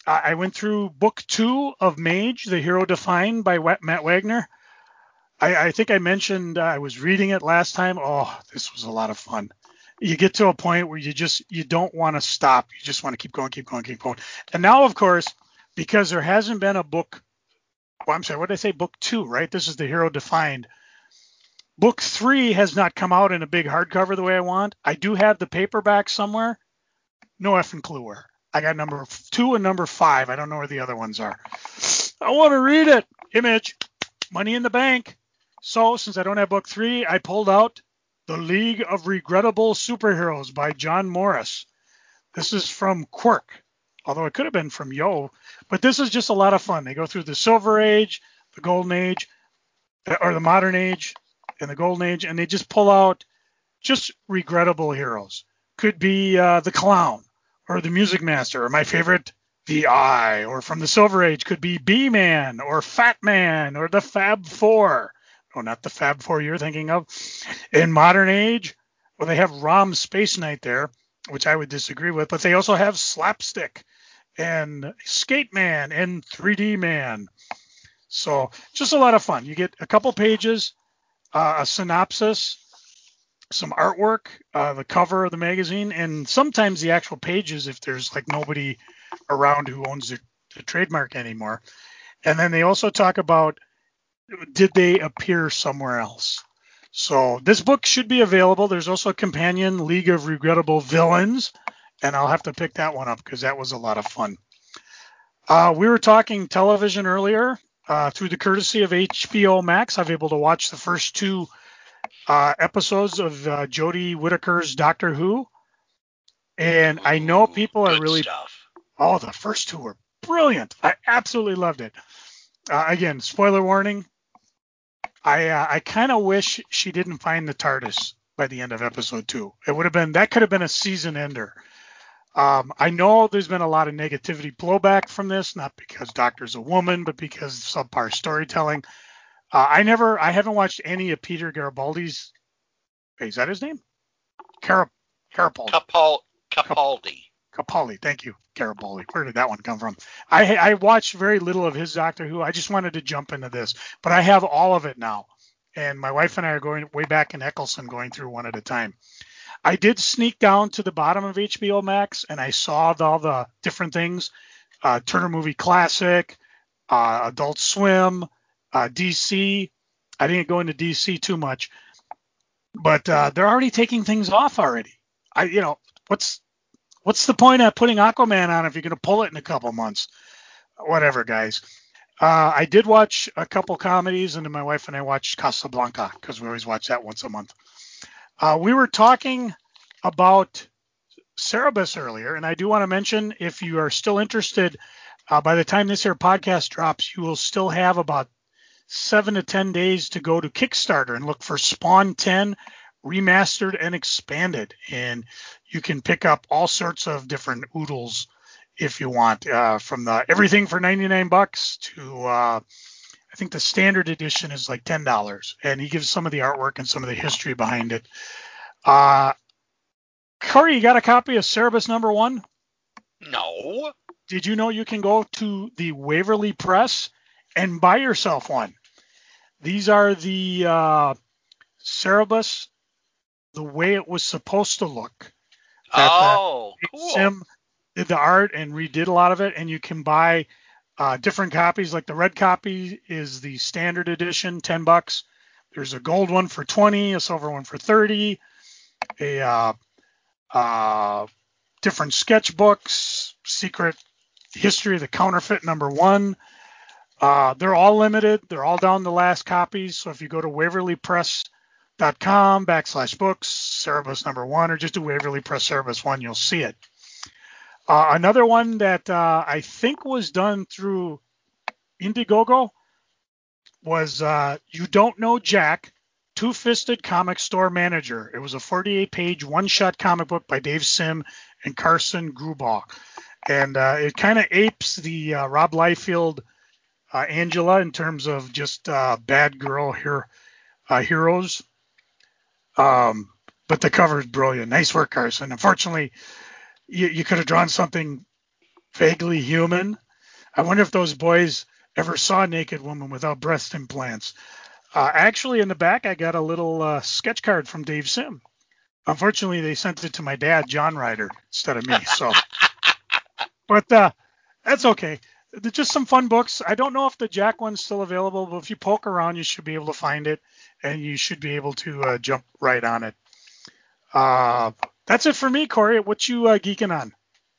I went through book 2 of Mage, The Hero Defined by Matt Wagner. I think I mentioned I was reading it last time. Oh, this was a lot of fun. You get to a point where you don't want to stop. You just want to keep going, keep going, keep going. And now, of course, because there hasn't been a book, well, I'm sorry, what did I say? Book 2, right? This is The Hero Defined. Book 3 has not come out in a big hardcover the way I want. I do have the paperback somewhere. No effing clue where. I got number 2 and number 5. I don't know where the other ones are. I want to read it. Image. Money in the Bank. So, since I don't have book 3, I pulled out The League of Regrettable Superheroes by John Morris. This is from Quirk, although it could have been from Yo. But this is just a lot of fun. They go through the Silver Age, the Golden Age, or the Modern Age, and the Golden Age, and they just pull out just regrettable heroes. Could be the Clown, or the Music Master, or my favorite, the Eye, or from the Silver Age could be B-Man, or Fat Man, or the Fab Four. Oh, not the Fab Four you're thinking of. In Modern Age, well, they have Rom Space Knight there, which I would disagree with, but they also have Slapstick and Skate Man and 3D Man. So just a lot of fun. You get a couple pages, a synopsis, some artwork, the cover of the magazine, and sometimes the actual pages if there's like nobody around who owns the trademark anymore. And then they also talk about, did they appear somewhere else? So this book should be available. There's also a companion, League of Regrettable Villains, and I'll have to pick that one up because that was a lot of fun. We were talking television earlier. Through the courtesy of HBO Max, I've been able to watch the first 2 episodes of Jodie Whittaker's Doctor Who. And I know people are Good really... stuff. Oh, the first 2 were brilliant. I absolutely loved it. Again, spoiler warning. I kind of wish she didn't find the TARDIS by the end of episode 2. That could have been a season ender. I know there's been a lot of negativity blowback from this, not because Doctor's a woman, but because of subpar storytelling. I haven't watched any of Peter Garibaldi's. Is that his name? Capaldi. Capaldi. Thank you, Garibaldi. Where did that one come from? I watched very little of his Doctor Who. I just wanted to jump into this, but I have all of it now. And my wife and I are going way back in Eccleston, going through one at a time. I did sneak down to the bottom of HBO Max, and I saw all the different things. Turner Movie Classic, Adult Swim, DC. I didn't go into DC too much, but they're already taking things off already. What's the point of putting Aquaman on if you're going to pull it in a couple months? Whatever, guys. I did watch a couple comedies, and then my wife and I watched Casablanca because we always watch that once a month. We were talking about Cerebus earlier, and I do want to mention, if you are still interested, by the time this here podcast drops, you will still have about 7 to 10 days to go to Kickstarter and look for Spawn 10 Remastered and Expanded. And you can pick up all sorts of different oodles if you want, from everything for $99 to I think the standard edition is like $10. And he gives some of the artwork and some of the history behind it. Corey, you got a copy of Cerebus #1? No. Did you know you can go to the Waverly Press and buy yourself one? These are the Cerebus, the way it was supposed to look. Cool. Sim did the art and redid a lot of it, and you can buy different copies. Like the red copy is the standard edition, $10. There's a gold one for $20, a silver one for $30, different sketchbooks, secret history of the counterfeit #1. They're all limited. They're all down to last copies. So if you go to waverlypress.com/books, Cerebus #1, or just do Waverly Press Cerebus 1, you'll see it. Another one that I think was done through Indiegogo was You Don't Know Jack, Two-Fisted Comic Store Manager. It was a 48-page one-shot comic book by Dave Sim and Carson Grubaugh. And it kind of apes the Rob Liefeld Angela in terms of just bad girl heroes. But the cover is brilliant. Nice work, Carson. Unfortunately, you could have drawn something Vaguely Human. I wonder if those boys ever saw a naked woman without breast implants. Actually, in the back, I got a little sketch card from Dave Sim. Unfortunately, they sent it to my dad, John Ryder, instead of me. So, but that's okay. They're just some fun books. I don't know if the Jack one's still available, but if you poke around, you should be able to find it, and you should be able to jump right on it. That's it for me, Corey. What you geeking on?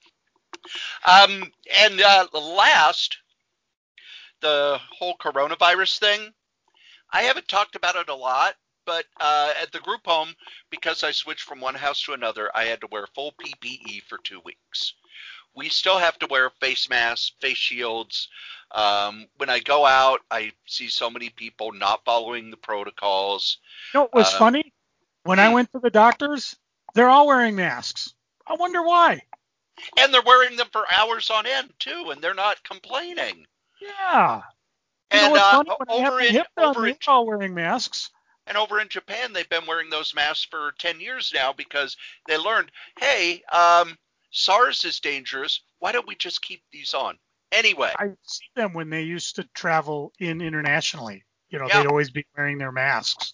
And last, the whole coronavirus thing. I haven't talked about it a lot, but at the group home, because I switched from one house to another, I had to wear full PPE for 2 weeks. We still have to wear face masks, face shields. When I go out, I see so many people not following the protocols. You know what was funny? When I went to the doctors, they're all wearing masks. I wonder why. And they're wearing them for hours on end, too, and they're not complaining. Yeah. You And know what's funny? When I over had in hip done, over they in were all wearing masks. and over in Japan, they've been wearing those masks for 10 years now because they learned, hey, SARS is dangerous. Why don't we just keep these on? Anyway. I see them when they used to travel internationally. You know, Yeah. they'd always be wearing their masks.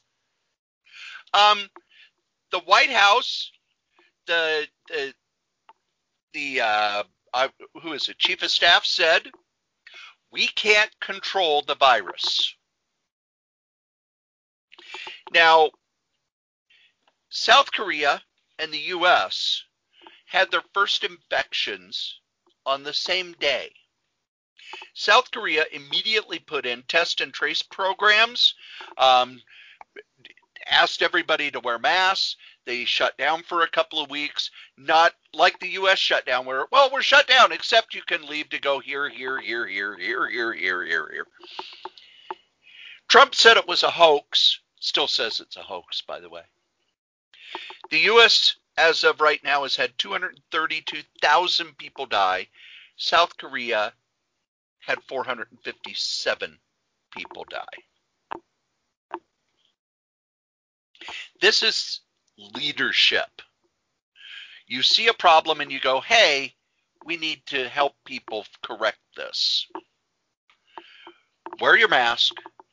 The White House, who is it? Chief of Staff said, we can't control the virus. Now, South Korea and the U.S. had their first infections on the same day. South Korea immediately put in test and trace programs, asked everybody to wear masks. They shut down for a couple of weeks, not like the U.S. shutdown where, well, we're shut down except you can leave to go here. Trump said it was a hoax. Still says it's a hoax, by the way. The U.S., as of right now, has had 232,000 people die. South Korea had 457 people die. This is leadership. You see a problem and you go, hey, we need to help people correct this. Wear your mask.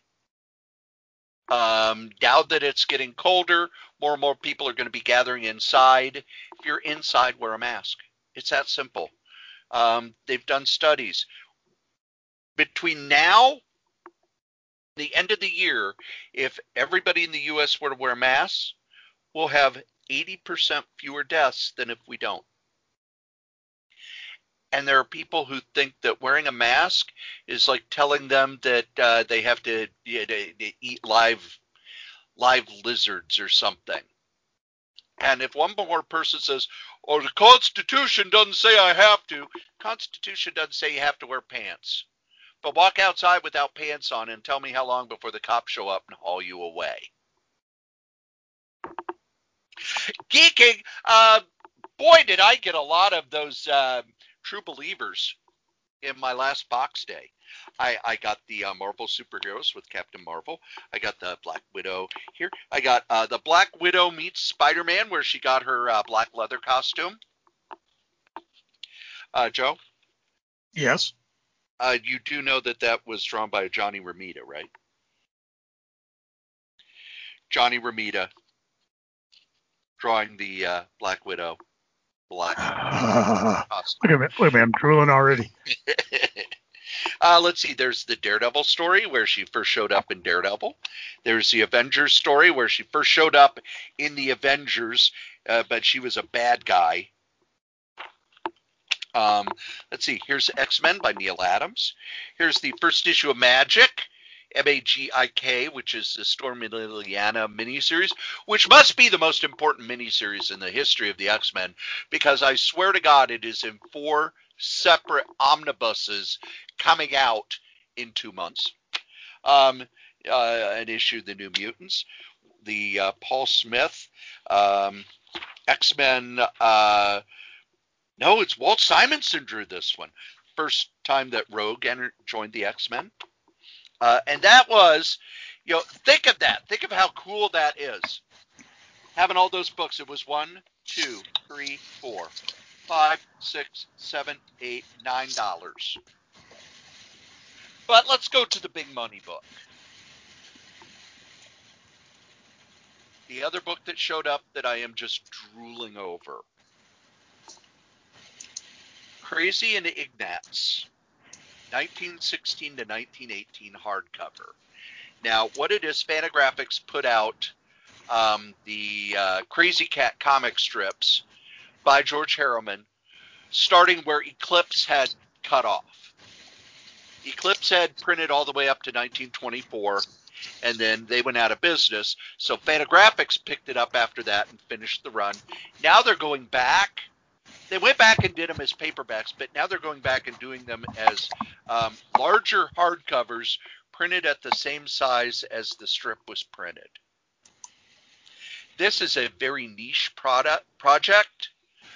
Now that it's getting colder, more and more people are going to be gathering inside. If you're inside, wear a mask. It's that simple. They've done studies. Between now and the end of the year, if everybody in the U.S. were to wear masks, we'll have 80% fewer deaths than if we don't. And there are people who think that wearing a mask is like telling them that they have to eat live lizards or something. And if one more person says, oh, the Constitution doesn't say I have to, the Constitution doesn't say you have to wear pants. But walk outside without pants on and tell me how long before the cops show up and haul you away. Geeking, boy, did I get a lot of those true believers in my last box day. I got the Marvel superheroes with Captain Marvel. I got the Black Widow here. I got the Black Widow meets Spider-Man, where she got her black leather costume. Joe? Yes. You do know that was drawn by Johnny Romita, right? Johnny Romita drawing the Black Widow black costume. Wait a minute, I'm drooling already. Let's see, there's the Daredevil story where she first showed up in Daredevil. There's the Avengers story where she first showed up in the Avengers, but she was a bad guy. Let's see, here's X-Men by Neil Adams. Here's the first issue of Magic, Magik, which is the Storm and Liliana miniseries, which must be the most important miniseries in the history of the X-Men, because I swear to God it is in 4 separate omnibuses coming out in 2 months. An issue, The New Mutants, the Paul Smith, X-Men, no, it's Walt Simonson drew this one. First time that Rogue joined the X-Men. And that was, think of that. Think of how cool that is. Having all those books. It was 1, 2, 3, 4. $5, $6, $7, $8, $9. But let's go to the big money book. The other book that showed up that I am just drooling over. Crazy and Ignatz, 1916 to 1918 hardcover. Now, what it is, Fantagraphics put out the Crazy Cat comic strips by George Harriman, starting where Eclipse had cut off. Eclipse had printed all the way up to 1924, and then they went out of business. So Fantagraphics picked it up after that and finished the run. Now they're going back. They went back and did them as paperbacks, but now they're going back and doing them as larger hardcovers printed at the same size as the strip was printed. This is a very niche project.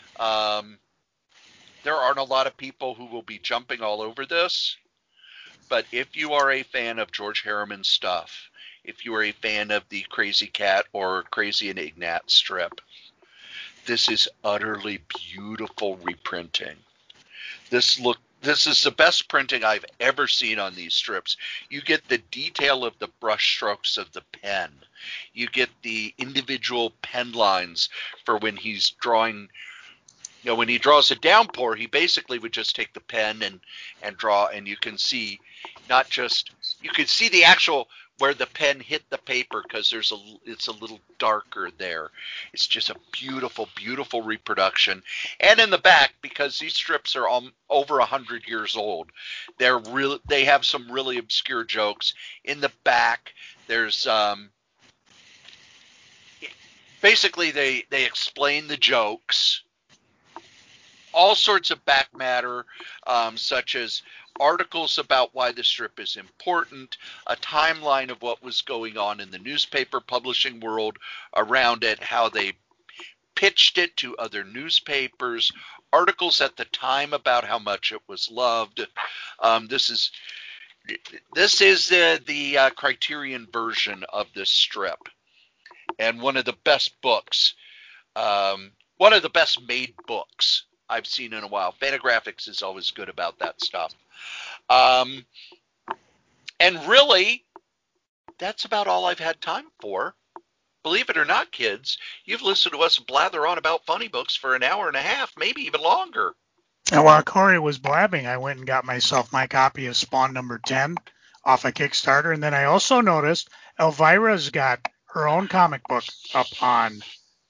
There aren't a lot of people who will be jumping all over this, but if you are a fan of George Harriman's stuff, if you are a fan of the Crazy Cat or Crazy and Ignatz strip, this is utterly beautiful reprinting. This is the best printing I've ever seen on these strips. You get the detail of the brush strokes of the pen. You get the individual pen lines for when he's drawing. You know, when he draws a downpour, he basically would just take the pen and draw, and you can see not just – you can see the actual – where the pen hit the paper because it's a little darker there. It's just a beautiful, beautiful reproduction. And in the back, because these strips are over 100 years old, they have some really obscure jokes. In the back, there's basically they explain the jokes. All sorts of back matter, such as articles about why the strip is important, a timeline of what was going on in the newspaper publishing world around it, how they pitched it to other newspapers, articles at the time about how much it was loved. This is the Criterion version of this strip, and one of the best books, one of the best made books I've seen in a while. Fantagraphics is always good about that stuff. And really, that's about all I've had time for. Believe it or not, kids, you've listened to us blather on about funny books for an hour and a half, maybe even longer. And while Corey was blabbing, I went and got myself my copy of Spawn number 10 off of Kickstarter. And then I also noticed Elvira's got her own comic book up on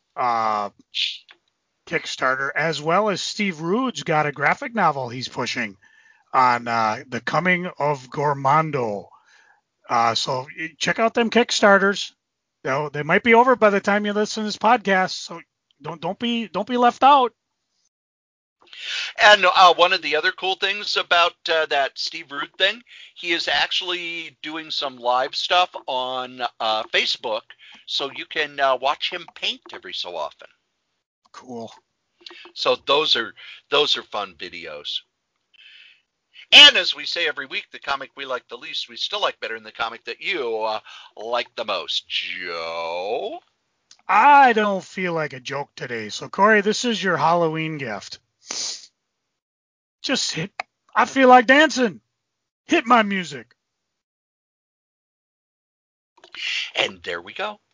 Kickstarter, as well as Steve Rude's got a graphic novel he's pushing on The Coming of Gormando. So check out them Kickstarters. They might be over by the time you listen to this podcast, so don't be left out. And one of the other cool things about that Steve Rude thing, he is actually doing some live stuff on Facebook, so you can watch him paint every so often. Cool. So those are fun videos. And as we say every week, the comic we like the least, we still like better than the comic that you like the most. Joe? I don't feel like a joke today. So, Corey, this is your Halloween gift. Just hit. I feel like dancing. Hit my music. And there we go.